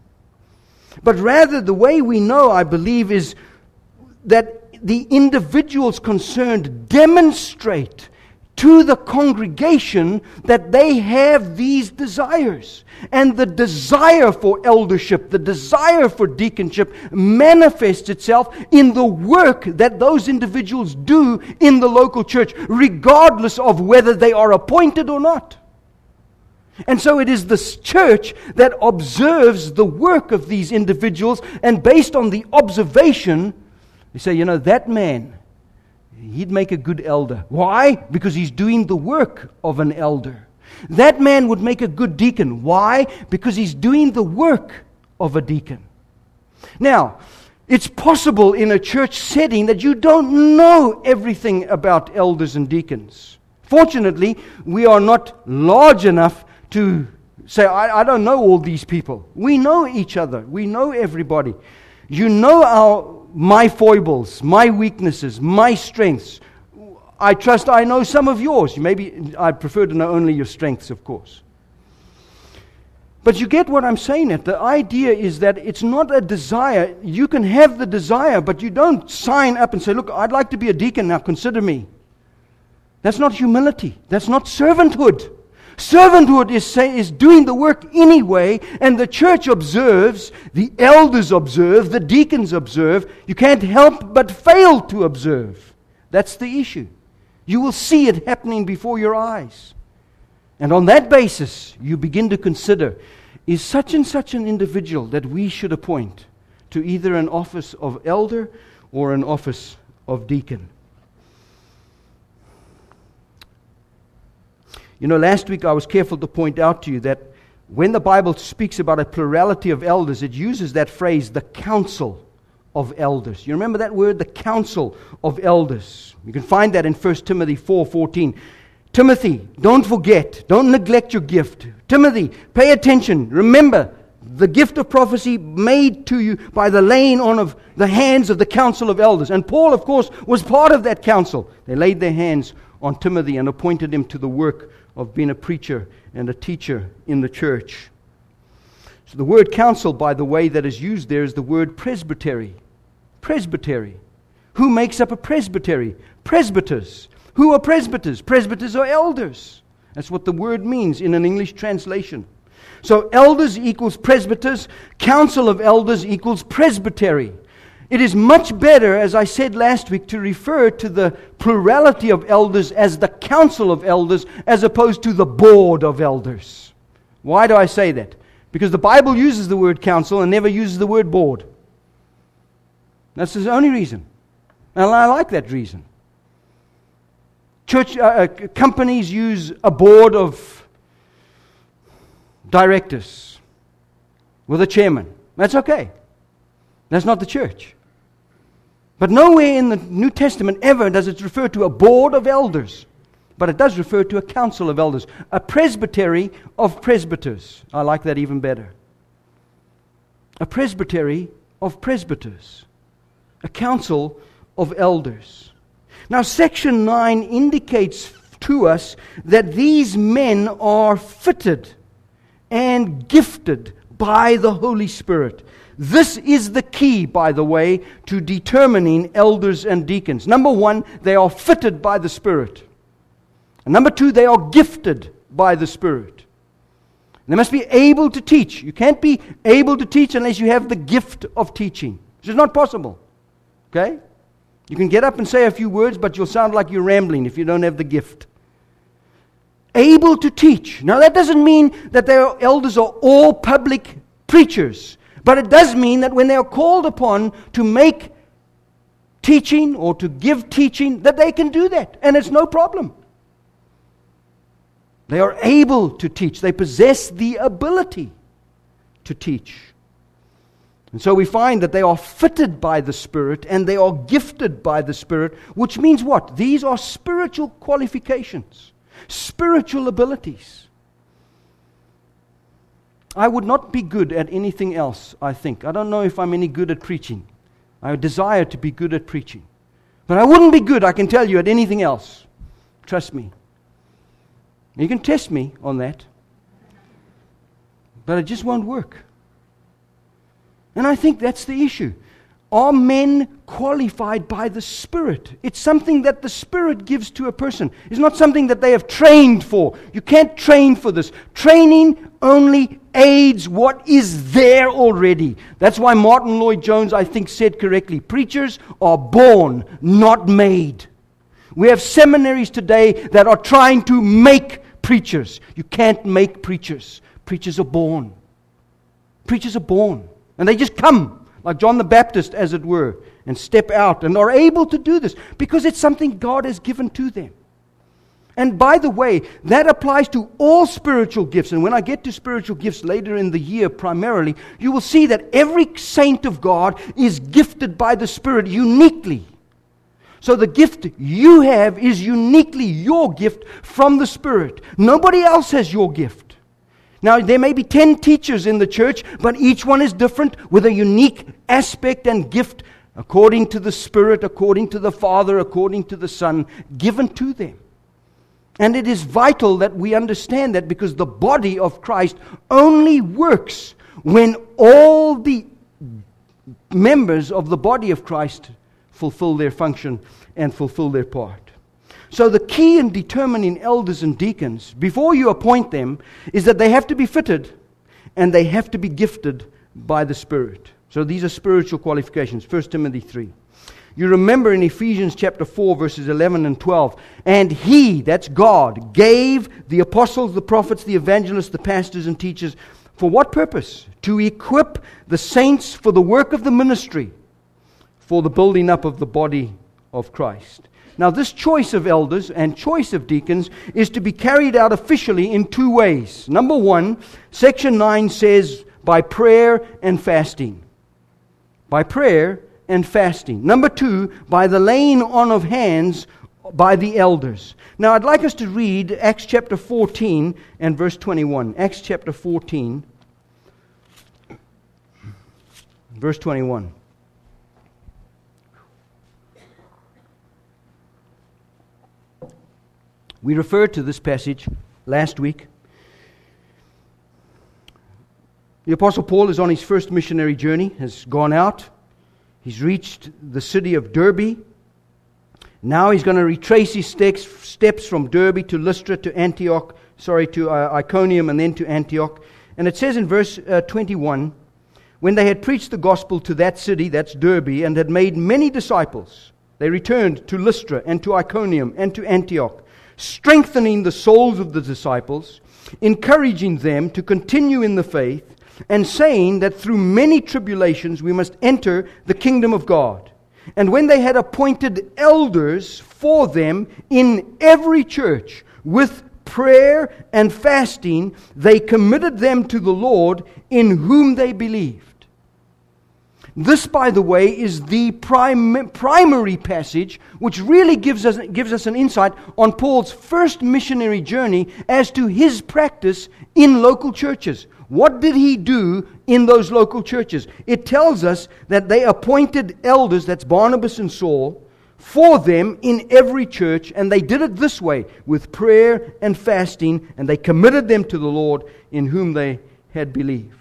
[SPEAKER 1] But rather, the way we know, I believe, is that the individuals concerned demonstrate to the congregation that they have these desires. And the desire for eldership, the desire for deaconship manifests itself in the work that those individuals do in the local church, regardless of whether they are appointed or not. And so it is this church that observes the work of these individuals, and based on the observation, they say, you know, that man, he'd make a good elder. Why? Because he's doing the work of an elder. That man would make a good deacon. Why? Because he's doing the work of a deacon. Now, it's possible in a church setting that you don't know everything about elders and deacons. Fortunately, we are not large enough to say, I, I don't know all these people. We know each other. We know everybody. You know our my foibles, my weaknesses, my strengths. I trust I know some of yours. Maybe I prefer to know only your strengths, of course. But you get what I'm saying. It. The idea is that it's not a desire. You can have the desire, but you don't sign up and say, look, I'd like to be a deacon, now consider me. That's not humility. That's not servanthood. Servanthood is say, is doing the work anyway, and the church observes, the elders observe, the deacons observe. You can't help but fail to observe. That's the issue. You will see it happening before your eyes. And on that basis, you begin to consider, is such and such an individual that we should appoint to either an office of elder or an office of deacon? You know, last week I was careful to point out to you that when the Bible speaks about a plurality of elders, it uses that phrase, the council of elders. You remember that word, the council of elders? You can find that in First Timothy four fourteen. Timothy, don't forget, don't neglect your gift. Timothy, pay attention. Remember, the gift of prophecy made to you by the laying on of the hands of the council of elders. And Paul, of course, was part of that council. They laid their hands on Timothy and appointed him to the work of being a preacher and a teacher in the church. So the word council, by the way, that is used there is the word presbytery. Presbytery. Who makes up a presbytery? Presbyters. Who are presbyters? Presbyters are elders. That's what the word means in an English translation. So elders equals presbyters. Council of elders equals presbytery. It is much better, as I said last week, to refer to the plurality of elders as the council of elders as opposed to the board of elders. Why do I say that? Because the Bible uses the word council and never uses the word board. That's the only reason. And I like that reason. Church uh, companies use a board of directors with a chairman. That's okay. That's not the church. But nowhere in the New Testament ever does it refer to a board of elders. But it does refer to a council of elders. A presbytery of presbyters. I like that even better. A presbytery of presbyters. A council of elders. Now section nine indicates to us that these men are fitted and gifted by the Holy Spirit. This is the key, by the way, to determining elders and deacons. Number one, they are fitted by the Spirit. And number two, they are gifted by the Spirit. They must be able to teach. You can't be able to teach unless you have the gift of teaching, which is not possible. Okay? You can get up and say a few words, but you'll sound like you're rambling if you don't have the gift. Able to teach. Now that doesn't mean that their elders are all public preachers. But it does mean that when they are called upon to make teaching or to give teaching, that they can do that. And it's no problem. They are able to teach. They possess the ability to teach. And so we find that they are fitted by the Spirit and they are gifted by the Spirit, which means what? These are spiritual qualifications, spiritual abilities. I would not be good at anything else, I think. I don't know if I'm any good at preaching. I desire to be good at preaching. But I wouldn't be good, I can tell you, at anything else. Trust me. You can test me on that. But it just won't work. And I think that's the issue. Are men qualified by the Spirit? It's something that the Spirit gives to a person. It's not something that they have trained for. You can't train for this. Training only aids what is there already. That's why Martin Lloyd-Jones, I think, said correctly, preachers are born, not made. We have seminaries today that are trying to make preachers. You can't make preachers. Preachers are born. Preachers are born. And they just come, like John the Baptist, as it were, and step out and are able to do this because it's something God has given to them. And by the way, that applies to all spiritual gifts. And when I get to spiritual gifts later in the year primarily, you will see that every saint of God is gifted by the Spirit uniquely. So the gift you have is uniquely your gift from the Spirit. Nobody else has your gift. Now, there may be ten teachers in the church, but each one is different with a unique aspect and gift according to the Spirit, according to the Father, according to the Son, given to them. And it is vital that we understand that because the body of Christ only works when all the members of the body of Christ fulfill their function and fulfill their part. So the key in determining elders and deacons, before you appoint them, is that they have to be fitted and they have to be gifted by the Spirit. So these are spiritual qualifications. First Timothy three. You remember in Ephesians chapter four, verses eleven and twelve, and He, that's God, gave the apostles, the prophets, the evangelists, the pastors and teachers, for what purpose? To equip the saints for the work of the ministry, for the building up of the body of Christ. Now, this choice of elders and choice of deacons is to be carried out officially in two ways. Number one, section nine says, by prayer and fasting. By prayer and fasting. Number two, by the laying on of hands by the elders. Now, I'd like us to read Acts chapter fourteen and verse twenty-one. Acts chapter fourteen, verse twenty-one. We referred to this passage last week. The Apostle Paul is on his first missionary journey, has gone out. He's reached the city of Derbe. Now he's going to retrace his steps, steps from Derbe to Lystra to Antioch, sorry, to uh, Iconium and then to Antioch. And it says in verse uh, twenty-one, when they had preached the gospel to that city, that's Derbe, and had made many disciples, they returned to Lystra and to Iconium and to Antioch, strengthening the souls of the disciples, encouraging them to continue in the faith, and saying that through many tribulations we must enter the kingdom of God. And when they had appointed elders for them in every church, with prayer and fasting, they committed them to the Lord in whom they believed. This, by the way, is the prim- primary passage which really gives us, gives us an insight on Paul's first missionary journey as to his practice in local churches. What did he do in those local churches? It tells us that they appointed elders, that's Barnabas and Saul, for them in every church, and they did it this way, with prayer and fasting, and they committed them to the Lord in whom they had believed.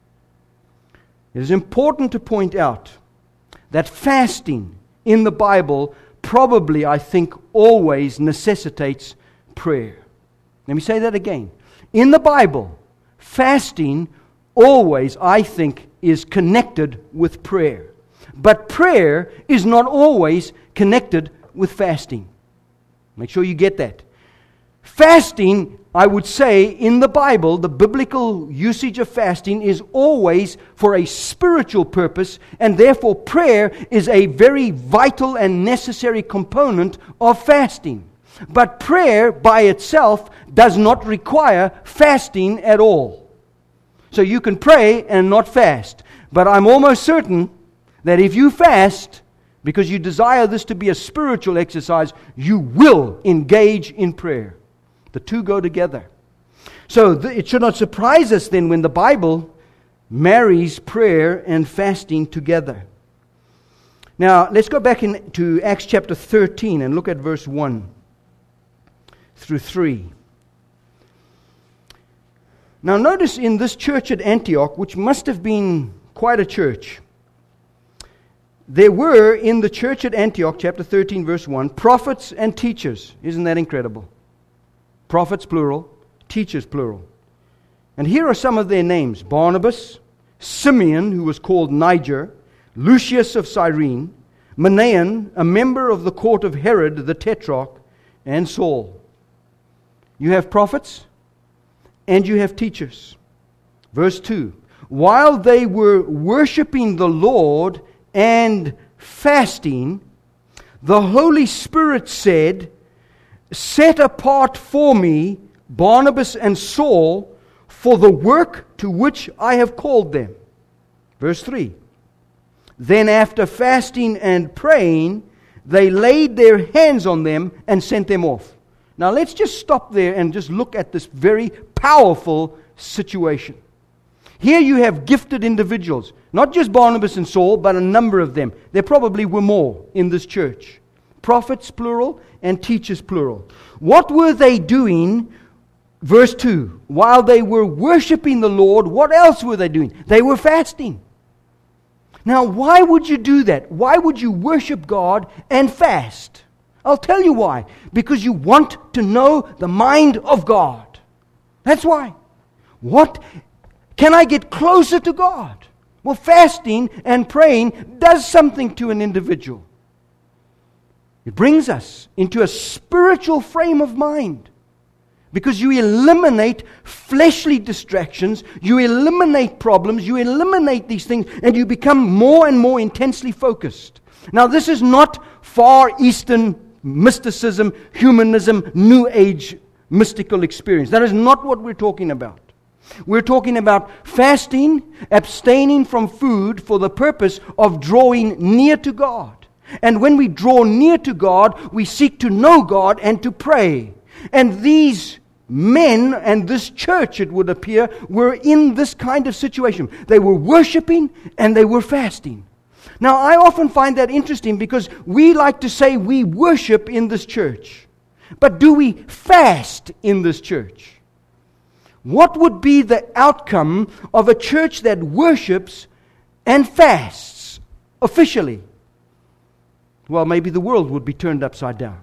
[SPEAKER 1] It is important to point out that fasting in the Bible probably, I think, always necessitates prayer. Let me say that again. In the Bible, fasting always, I think, is connected with prayer. But prayer is not always connected with fasting. Make sure you get that. Fasting, I would say, in the Bible, the biblical usage of fasting is always for a spiritual purpose, and therefore prayer is a very vital and necessary component of fasting. But prayer by itself does not require fasting at all. So you can pray and not fast. But I'm almost certain that if you fast, because you desire this to be a spiritual exercise, you will engage in prayer. The two go together. So th- it should not surprise us then when the Bible marries prayer and fasting together. Now, let's go back in to Acts chapter thirteen and look at verse one through three. Now, notice in this church at Antioch, which must have been quite a church, there were in the church at Antioch, chapter thirteen, verse one, prophets and teachers. Isn't that incredible? Prophets, plural. Teachers, plural. And here are some of their names. Barnabas, Simeon, who was called Niger, Lucius of Cyrene, Manaen, a member of the court of Herod the Tetrarch, and Saul. You have prophets and you have teachers. Verse two. While they were worshiping the Lord and fasting, the Holy Spirit said, "Set apart for me Barnabas and Saul for the work to which I have called them." Verse three. Then after fasting and praying, they laid their hands on them and sent them off. Now let's just stop there and just look at this very powerful situation. Here you have gifted individuals, not just Barnabas and Saul, but a number of them. There probably were more in this church. Prophets, plural, and teachers, plural. What were they doing? Verse two, while they were worshiping the Lord, what else were they doing? They were fasting. Now, why would you do that? Why would you worship God and fast? I'll tell you why. Because you want to know the mind of God. That's why. What can I get closer to God? Well, fasting and praying does something to an individual. It brings us into a spiritual frame of mind. Because you eliminate fleshly distractions, you eliminate problems, you eliminate these things, and you become more and more intensely focused. Now, this is not Far Eastern mysticism, humanism, New Age mystical experience. That is not what we're talking about. We're talking about fasting, abstaining from food for the purpose of drawing near to God. And when we draw near to God, we seek to know God and to pray. And these men and this church, it would appear, were in this kind of situation. They were worshiping and they were fasting. Now, I often find that interesting because we like to say we worship in this church. But do we fast in this church? What would be the outcome of a church that worships and fasts officially? Well, maybe the world would be turned upside down.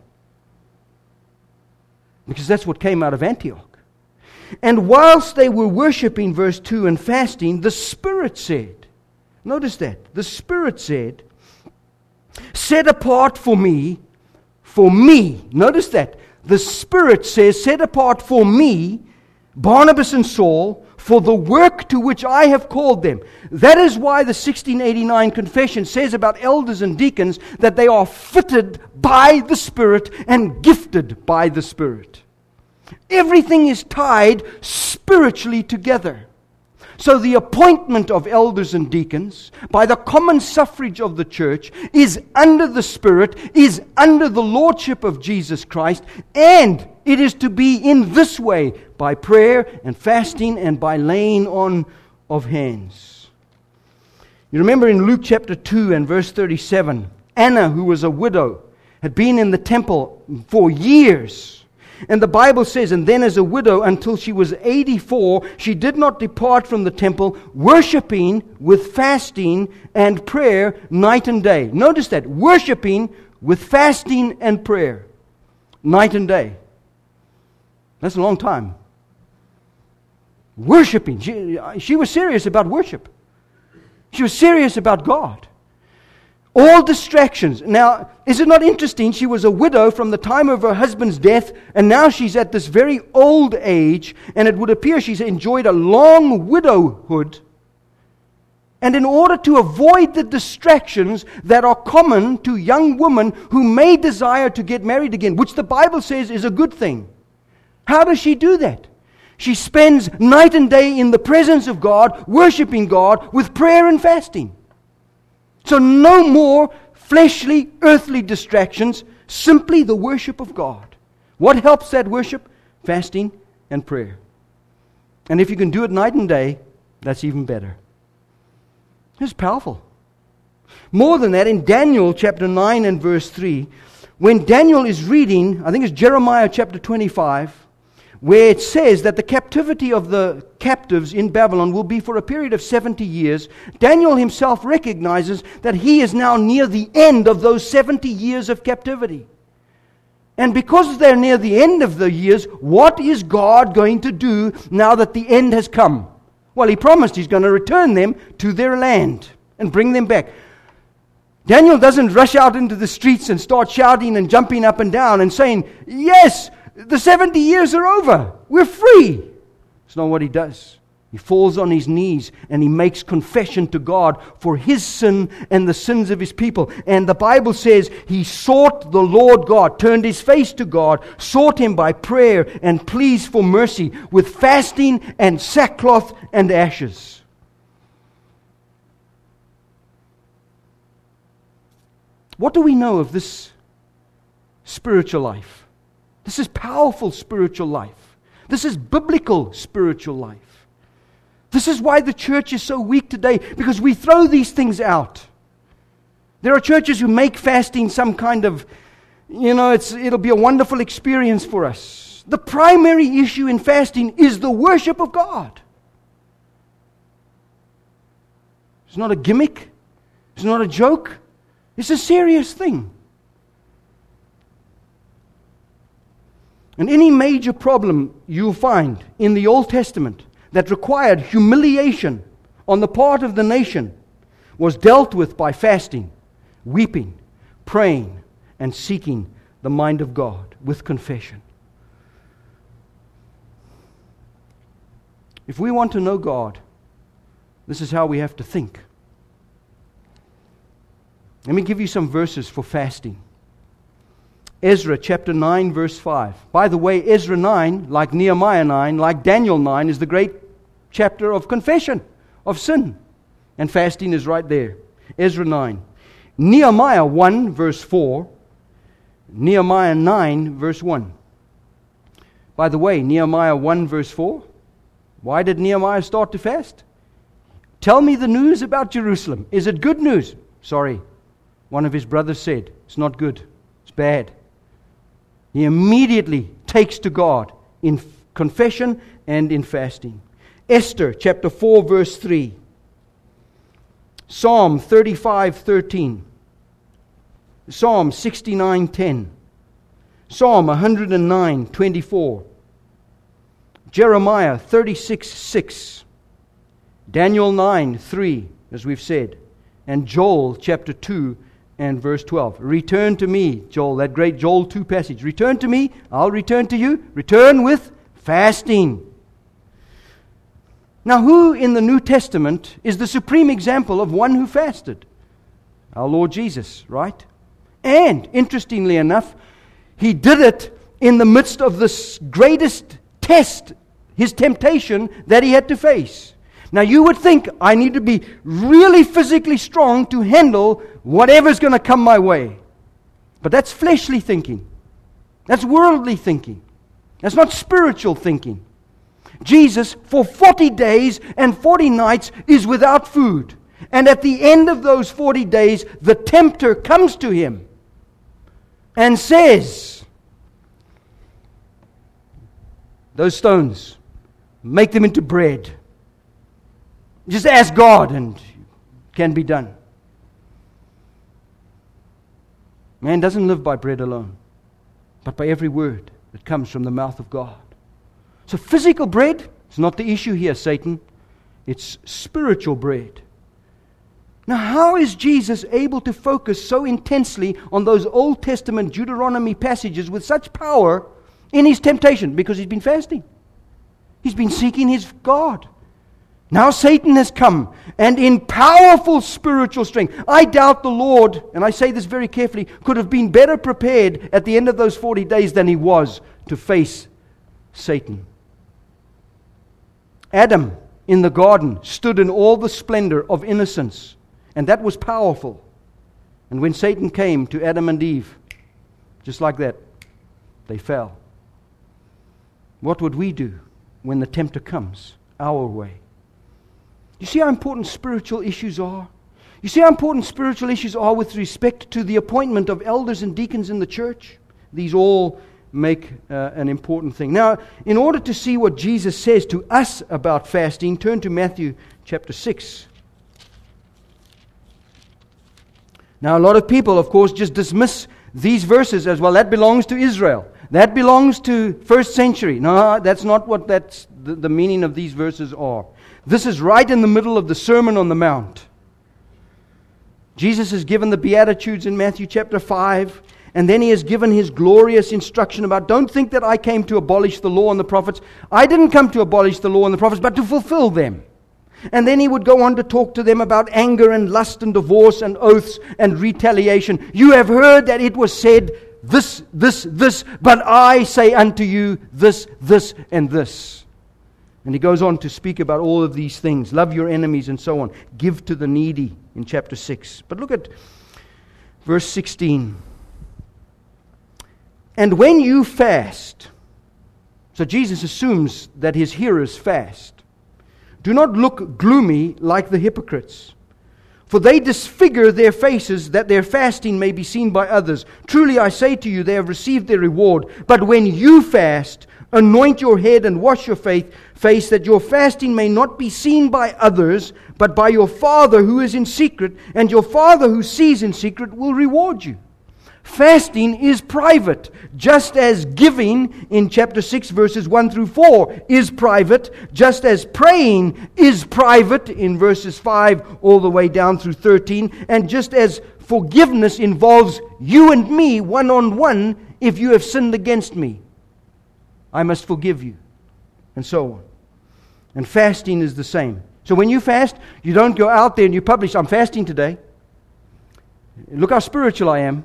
[SPEAKER 1] Because that's what came out of Antioch. And whilst they were worshiping, verse two, and fasting, the Spirit said, notice that, the Spirit said, "Set apart for me, for me," notice that, the Spirit says, "Set apart for me, Barnabas and Saul, for the work to which I have called them." That is why the sixteen eighty-nine Confession says about elders and deacons that they are fitted by the Spirit and gifted by the Spirit. Everything is tied spiritually together. So the appointment of elders and deacons by the common suffrage of the church is under the Spirit, is under the lordship of Jesus Christ, and it is to be in this way, by prayer and fasting and by laying on of hands. You remember in Luke chapter two and verse thirty-seven, Anna, who was a widow, had been in the temple for years. And the Bible says, and then as a widow until she was eighty-four, she did not depart from the temple, worshiping with fasting and prayer night and day. Notice that, worshiping with fasting and prayer night and day. That's a long time. Worshiping. She, she was serious about worship. She was serious about God. All distractions. Now, is it not interesting? She was a widow from the time of her husband's death, and now she's at this very old age, and it would appear she's enjoyed a long widowhood. And in order to avoid the distractions that are common to young women who may desire to get married again, which the Bible says is a good thing, how does she do that? She spends night and day in the presence of God, worshiping God with prayer and fasting. So no more fleshly, earthly distractions, simply the worship of God. What helps that worship? Fasting and prayer. And if you can do it night and day, that's even better. It's powerful. More than that, in Daniel chapter nine and verse three, when Daniel is reading, I think it's Jeremiah chapter twenty-five, where it says that the captivity of the captives in Babylon will be for a period of seventy years, Daniel himself recognizes that he is now near the end of those seventy years of captivity. And because they're near the end of the years, what is God going to do now that the end has come? Well, He promised He's going to return them to their land and bring them back. Daniel doesn't rush out into the streets and start shouting and jumping up and down and saying, yes, the seventy years are over. We're free. It's not what he does. He falls on his knees and he makes confession to God for his sin and the sins of his people. And the Bible says he sought the Lord God, turned his face to God, sought Him by prayer and pleas for mercy with fasting and sackcloth and ashes. What do we know of this spiritual life? This is powerful spiritual life. This is biblical spiritual life. This is why the church is so weak today, because we throw these things out. There are churches who make fasting some kind of, you know, it's, it'll be a wonderful experience for us. The primary issue in fasting is the worship of God. It's not a gimmick. It's not a joke. It's a serious thing. And any major problem you'll find in the Old Testament that required humiliation on the part of the nation was dealt with by fasting, weeping, praying, and seeking the mind of God with confession. If we want to know God, this is how we have to think. Let me give you some verses for fasting. Ezra chapter nine verse five. By the way, Ezra nine, like Nehemiah nine, like Daniel nine, is the great chapter of confession of sin. And fasting is right there. Ezra nine. Nehemiah one verse four. Nehemiah nine verse one. By the way, Nehemiah one verse four. Why did Nehemiah start to fast? Tell me the news about Jerusalem. Is it good news? Sorry. One of his brothers said, it's not good. It's bad. He immediately takes to God in confession and in fasting. Esther chapter four verse three. Psalm thirty-five thirteen. Psalm sixty-nine ten. Psalm one hundred nine twenty-four. Jeremiah thirty-six six. Daniel nine three, as we've said. And Joel chapter two and verse twelve. Return to me, Joel, that great Joel two passage. Return to me, I'll return to you. Return with fasting. Now, who in the New Testament is the supreme example of one who fasted? Our Lord Jesus, right? And, interestingly enough, He did it in the midst of this greatest test, His temptation that He had to face. Now, you would think, I need to be really physically strong to handle whatever's going to come my way. But that's fleshly thinking. That's worldly thinking. That's not spiritual thinking. Jesus, for forty days and forty nights, is without food. And at the end of those forty days, the tempter comes to Him and says, those stones, make them into bread. Just ask God and it can be done. Man doesn't live by bread alone, but by every word that comes from the mouth of God. So physical bread is not the issue here, Satan. It's spiritual bread. Now, how is Jesus able to focus so intensely on those Old Testament Deuteronomy passages with such power in His temptation? Because He's been fasting. He's been seeking His God. Now Satan has come, and in powerful spiritual strength. I doubt the Lord, and I say this very carefully, could have been better prepared at the end of those forty days than He was to face Satan. Adam in the garden stood in all the splendor of innocence, and that was powerful. And when Satan came to Adam and Eve, just like that, they fell. What would we do when the tempter comes our way? You see how important spiritual issues are? You see how important spiritual issues are with respect to the appointment of elders and deacons in the church? These all make uh, an important thing. Now, in order to see what Jesus says to us about fasting, turn to Matthew chapter six. Now, a lot of people, of course, just dismiss these verses as, well, that belongs to Israel. That belongs to first century. No, that's not what that's the, the meaning of these verses are. This is right in the middle of the Sermon on the Mount. Jesus has given the Beatitudes in Matthew chapter five, and then He has given His glorious instruction about, don't think that I came to abolish the law and the prophets. I didn't come to abolish the law and the prophets, but to fulfill them. And then He would go on to talk to them about anger and lust and divorce and oaths and retaliation. You have heard that it was said, this, this, this, but I say unto you this, this, and this. And He goes on to speak about all of these things. Love your enemies and so on. Give to the needy in chapter six. But look at verse sixteen. And when you fast, so Jesus assumes that His hearers fast, do not look gloomy like the hypocrites, for they disfigure their faces that their fasting may be seen by others. Truly I say to you, they have received their reward. But when you fast, anoint your head and wash your face, face that your fasting may not be seen by others, but by your Father who is in secret, and your Father who sees in secret will reward you. Fasting is private, just as giving in chapter six verses one through four is private, just as praying is private in verses five all the way down through thirteen, and just as forgiveness involves you and me one-on-one. If you have sinned against me, I must forgive you, and so on. And fasting is the same. So when you fast, you don't go out there and you publish, I'm fasting today. Look how spiritual I am.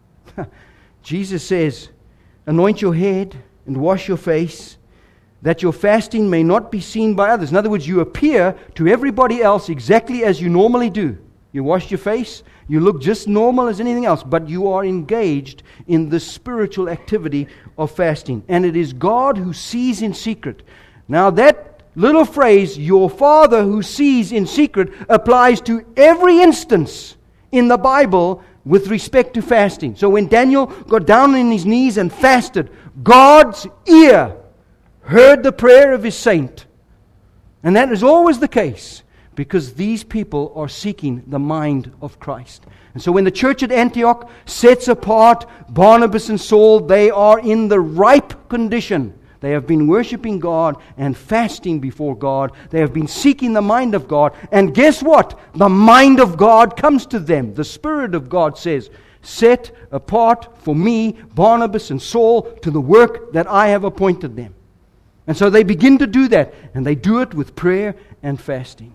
[SPEAKER 1] Jesus says, anoint your head and wash your face, that your fasting may not be seen by others. In other words, you appear to everybody else exactly as you normally do. You wash your face, you look just normal as anything else, but you are engaged in the spiritual activity of fasting. And it is God who sees in secret. Now that little phrase, your Father who sees in secret, applies to every instance in the Bible with respect to fasting. So when Daniel got down on his knees and fasted, God's ear heard the prayer of His saint. And that is always the case, because these people are seeking the mind of Christ. And so when the church at Antioch sets apart Barnabas and Saul, they are in the ripe condition. They have been worshiping God and fasting before God. They have been seeking the mind of God. And guess what? The mind of God comes to them. The Spirit of God says, set apart for me Barnabas and Saul to the work that I have appointed them. And so they begin to do that. And they do it with prayer and fasting.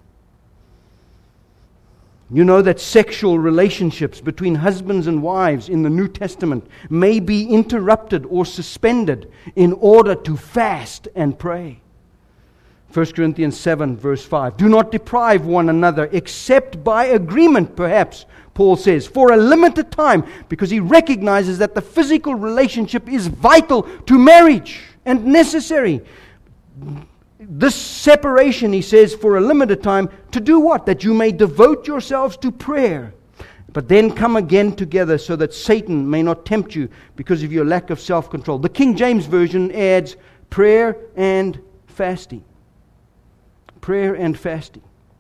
[SPEAKER 1] You know that sexual relationships between husbands and wives in the New Testament may be interrupted or suspended in order to fast and pray. First Corinthians seven verse five. Do not deprive one another except by agreement, perhaps, Paul says, for a limited time, because he recognizes that the physical relationship is vital to marriage and necessary. This separation, he says, for a limited time, to do what? That you may devote yourselves to prayer, but then come again together so that Satan may not tempt you because of your lack of self-control. The King James Version adds prayer and fasting. Prayer and fasting.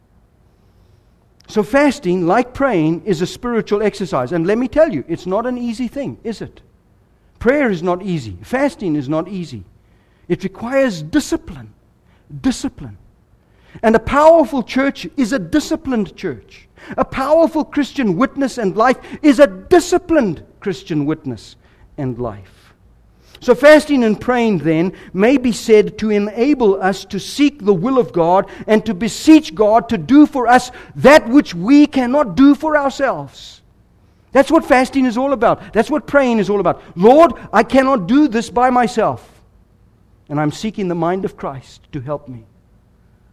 [SPEAKER 1] So fasting, like praying, is a spiritual exercise. And let me tell you, it's not an easy thing, is it? Prayer is not easy. Fasting is not easy. It requires discipline. Discipline. And a powerful church is a disciplined church. A powerful Christian witness and life is a disciplined Christian witness and life. So fasting and praying then may be said to enable us to seek the will of God and to beseech God to do for us that which we cannot do for ourselves. That's what fasting is all about. That's what praying is all about. Lord, I cannot do this by myself. And I'm seeking the mind of Christ to help me.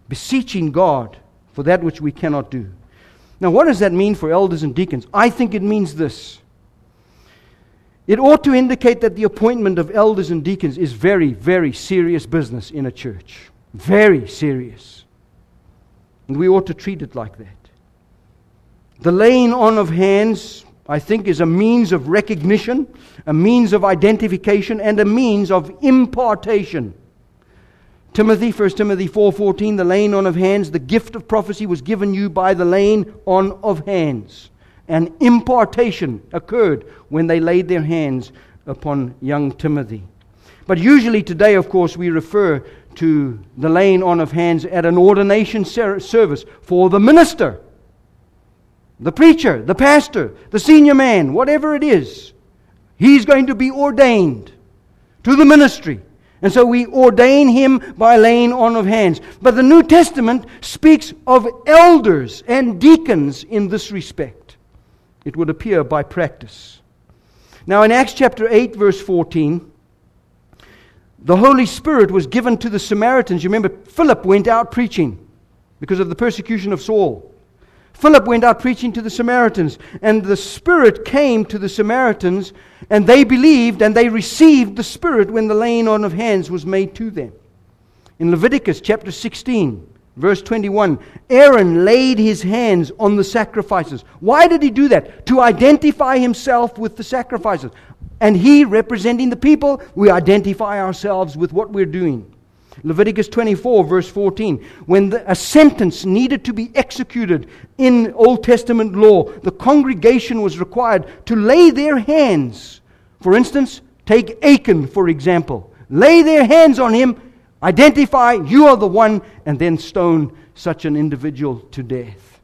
[SPEAKER 1] beseeching God for that which we cannot do. Now, what does that mean for elders and deacons? I think it means this. It ought to indicate that the appointment of elders and deacons is very, very serious business in a church. Very serious. And we ought to treat it like that. The laying on of hands, I think, is a means of recognition, a means of identification, and a means of impartation. Timothy, First Timothy four fourteen, the laying on of hands, the gift of prophecy was given you by the laying on of hands. An impartation occurred when they laid their hands upon young Timothy. But usually today, of course, we refer to the laying on of hands at an ordination ser- service for the minister, the preacher, the pastor, the senior man, whatever it is. He's going to be ordained to the ministry. And so we ordain him by laying on of hands. But the New Testament speaks of elders and deacons in this respect. It would appear by practice. Now in Acts chapter eight, verse fourteen, the Holy Spirit was given to the Samaritans. You remember, Philip went out preaching because of the persecution of Saul. Philip went out preaching to the Samaritans, and the Spirit came to the Samaritans, and they believed, and they received the Spirit when the laying on of hands was made to them. In Leviticus chapter sixteen, verse twenty-one, Aaron laid his hands on the sacrifices. Why did he do that? To identify himself with the sacrifices. And he, representing the people, we identify ourselves with what we're doing. Leviticus twenty-four, verse fourteen. When the, a sentence needed to be executed in Old Testament law, the congregation was required to lay their hands. For instance, take Achan, for example. Lay their hands on him, identify, you are the one, and then stone such an individual to death.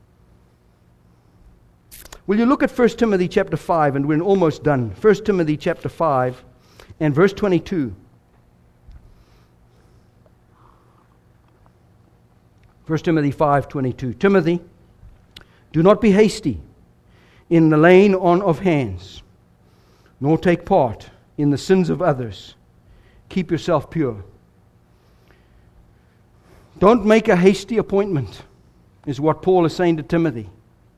[SPEAKER 1] Will you look at First Timothy chapter five, and we're almost done. First Timothy chapter five and verse twenty-two. First Timothy five twenty-two. Timothy, do not be hasty in the laying on of hands, nor take part in the sins of others. Keep yourself pure. Don't make a hasty appointment, is what Paul is saying to Timothy.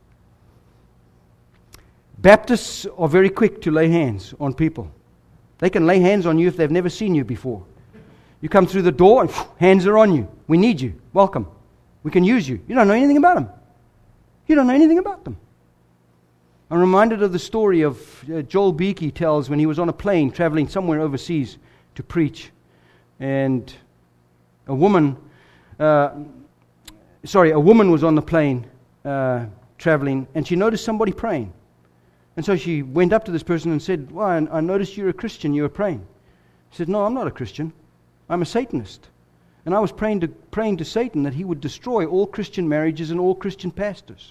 [SPEAKER 1] Baptists are very quick to lay hands on people. They can lay hands on you if they've never seen you before. You come through the door and hands are on you. We need you. Welcome. We can use you. You don't know anything about them. You don't know anything about them. I'm reminded of the story of uh, Joel Beakey tells when he was on a plane traveling somewhere overseas to preach. And a woman, uh, sorry, a woman was on the plane uh, traveling, and she noticed somebody praying. And so she went up to this person and said, well, I, I noticed you're a Christian, you were praying. He said, no, I'm not a Christian. I'm a Satanist. And I was praying to, praying to Satan that he would destroy all Christian marriages and all Christian pastors.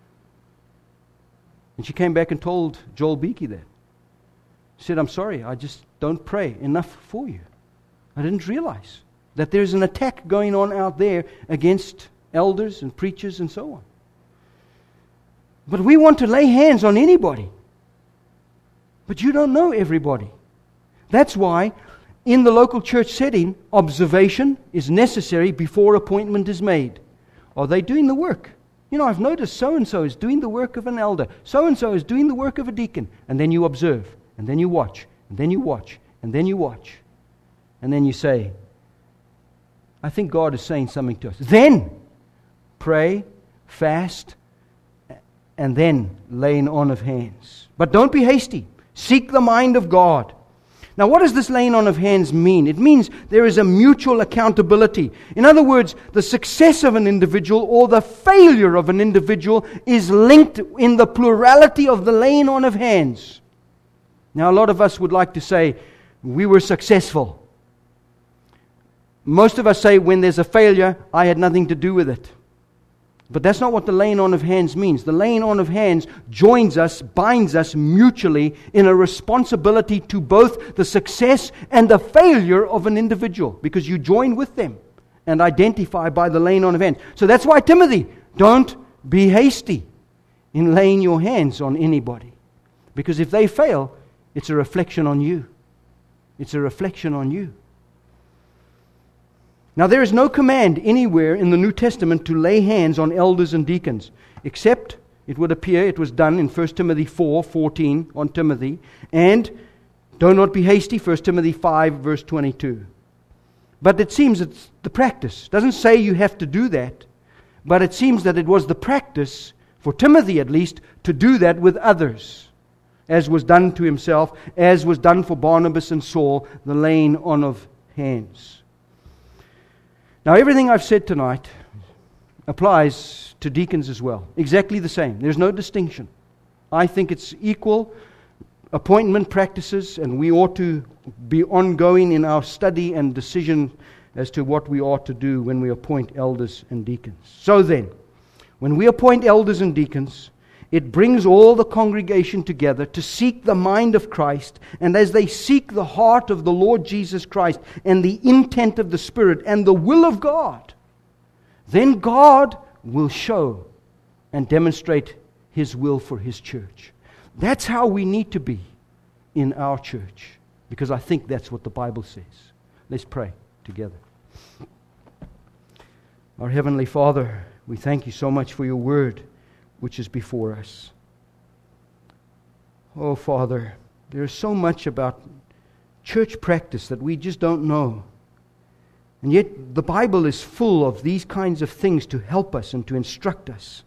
[SPEAKER 1] And she came back and told Joel Beakey that. She said, I'm sorry, I just don't pray enough for you. I didn't realize that there's an attack going on out there against elders and preachers and so on. But we want to lay hands on anybody. But you don't know everybody. That's why in the local church setting, observation is necessary before appointment is made. Are they doing the work? You know, I've noticed so-and-so is doing the work of an elder. So-and-so is doing the work of a deacon. And then you observe. And then you watch. And then you watch. And then you watch. And then you say, I think God is saying something to us. Then pray, fast, and then laying on of hands. But don't be hasty. Seek the mind of God. Now, what does this laying on of hands mean? It means there is a mutual accountability. In other words, the success of an individual or the failure of an individual is linked in the plurality of the laying on of hands. Now, a lot of us would like to say, we were successful. Most of us say, when there's a failure, I had nothing to do with it. But that's not what the laying on of hands means. The laying on of hands joins us, binds us mutually in a responsibility to both the success and the failure of an individual, because you join with them and identify by the laying on of hands. So that's why, Timothy, don't be hasty in laying your hands on anybody. Because if they fail, it's a reflection on you. It's a reflection on you. Now, there is no command anywhere in the New Testament to lay hands on elders and deacons, except it would appear it was done in First Timothy four fourteen on Timothy, and do not be hasty, First Timothy five, verse twenty-two. But it seems it's the practice. It doesn't say you have to do that, but it seems that it was the practice, for Timothy at least, to do that with others, as was done to himself, as was done for Barnabas and Saul, the laying on of hands. Now, everything I've said tonight applies to deacons as well. Exactly the same. There's no distinction. I think it's equal appointment practices, and we ought to be ongoing in our study and decision as to what we ought to do when we appoint elders and deacons. So then, when we appoint elders and deacons, it brings all the congregation together to seek the mind of Christ, and as they seek the heart of the Lord Jesus Christ and the intent of the Spirit and the will of God, then God will show and demonstrate His will for His church. That's how we need to be in our church, because I think that's what the Bible says. Let's pray together. Our Heavenly Father, we thank You so much for Your Word, which is before us. Oh, Father, there is so much about church practice that we just don't know. And yet the Bible is full of these kinds of things to help us and to instruct us.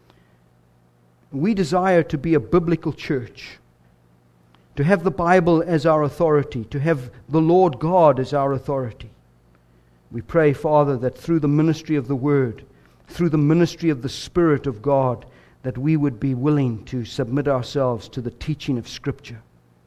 [SPEAKER 1] We desire to be a biblical church, to have the Bible as our authority, to have the Lord God as our authority. We pray, Father, that through the ministry of the Word, through the ministry of the Spirit of God, that we would be willing to submit ourselves to the teaching of Scripture.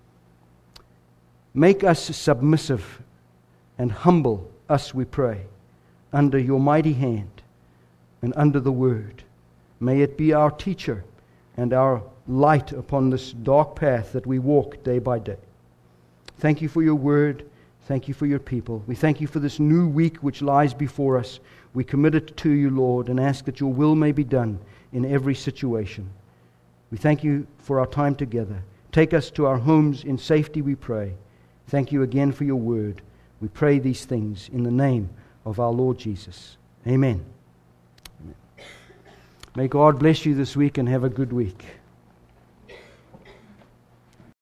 [SPEAKER 1] Make us submissive and humble us, we pray, under Your mighty hand and under the Word. May it be our teacher and our light upon this dark path that we walk day by day. Thank You for Your Word. Thank You for Your people. We thank You for this new week which lies before us. We commit it to You, Lord, and ask that Your will may be done in every situation. We thank You for our time together. Take us to our homes in safety, we pray. Thank You again for Your Word. We pray these things in the name of our Lord Jesus. Amen. Amen. May God bless you this week and have a good week.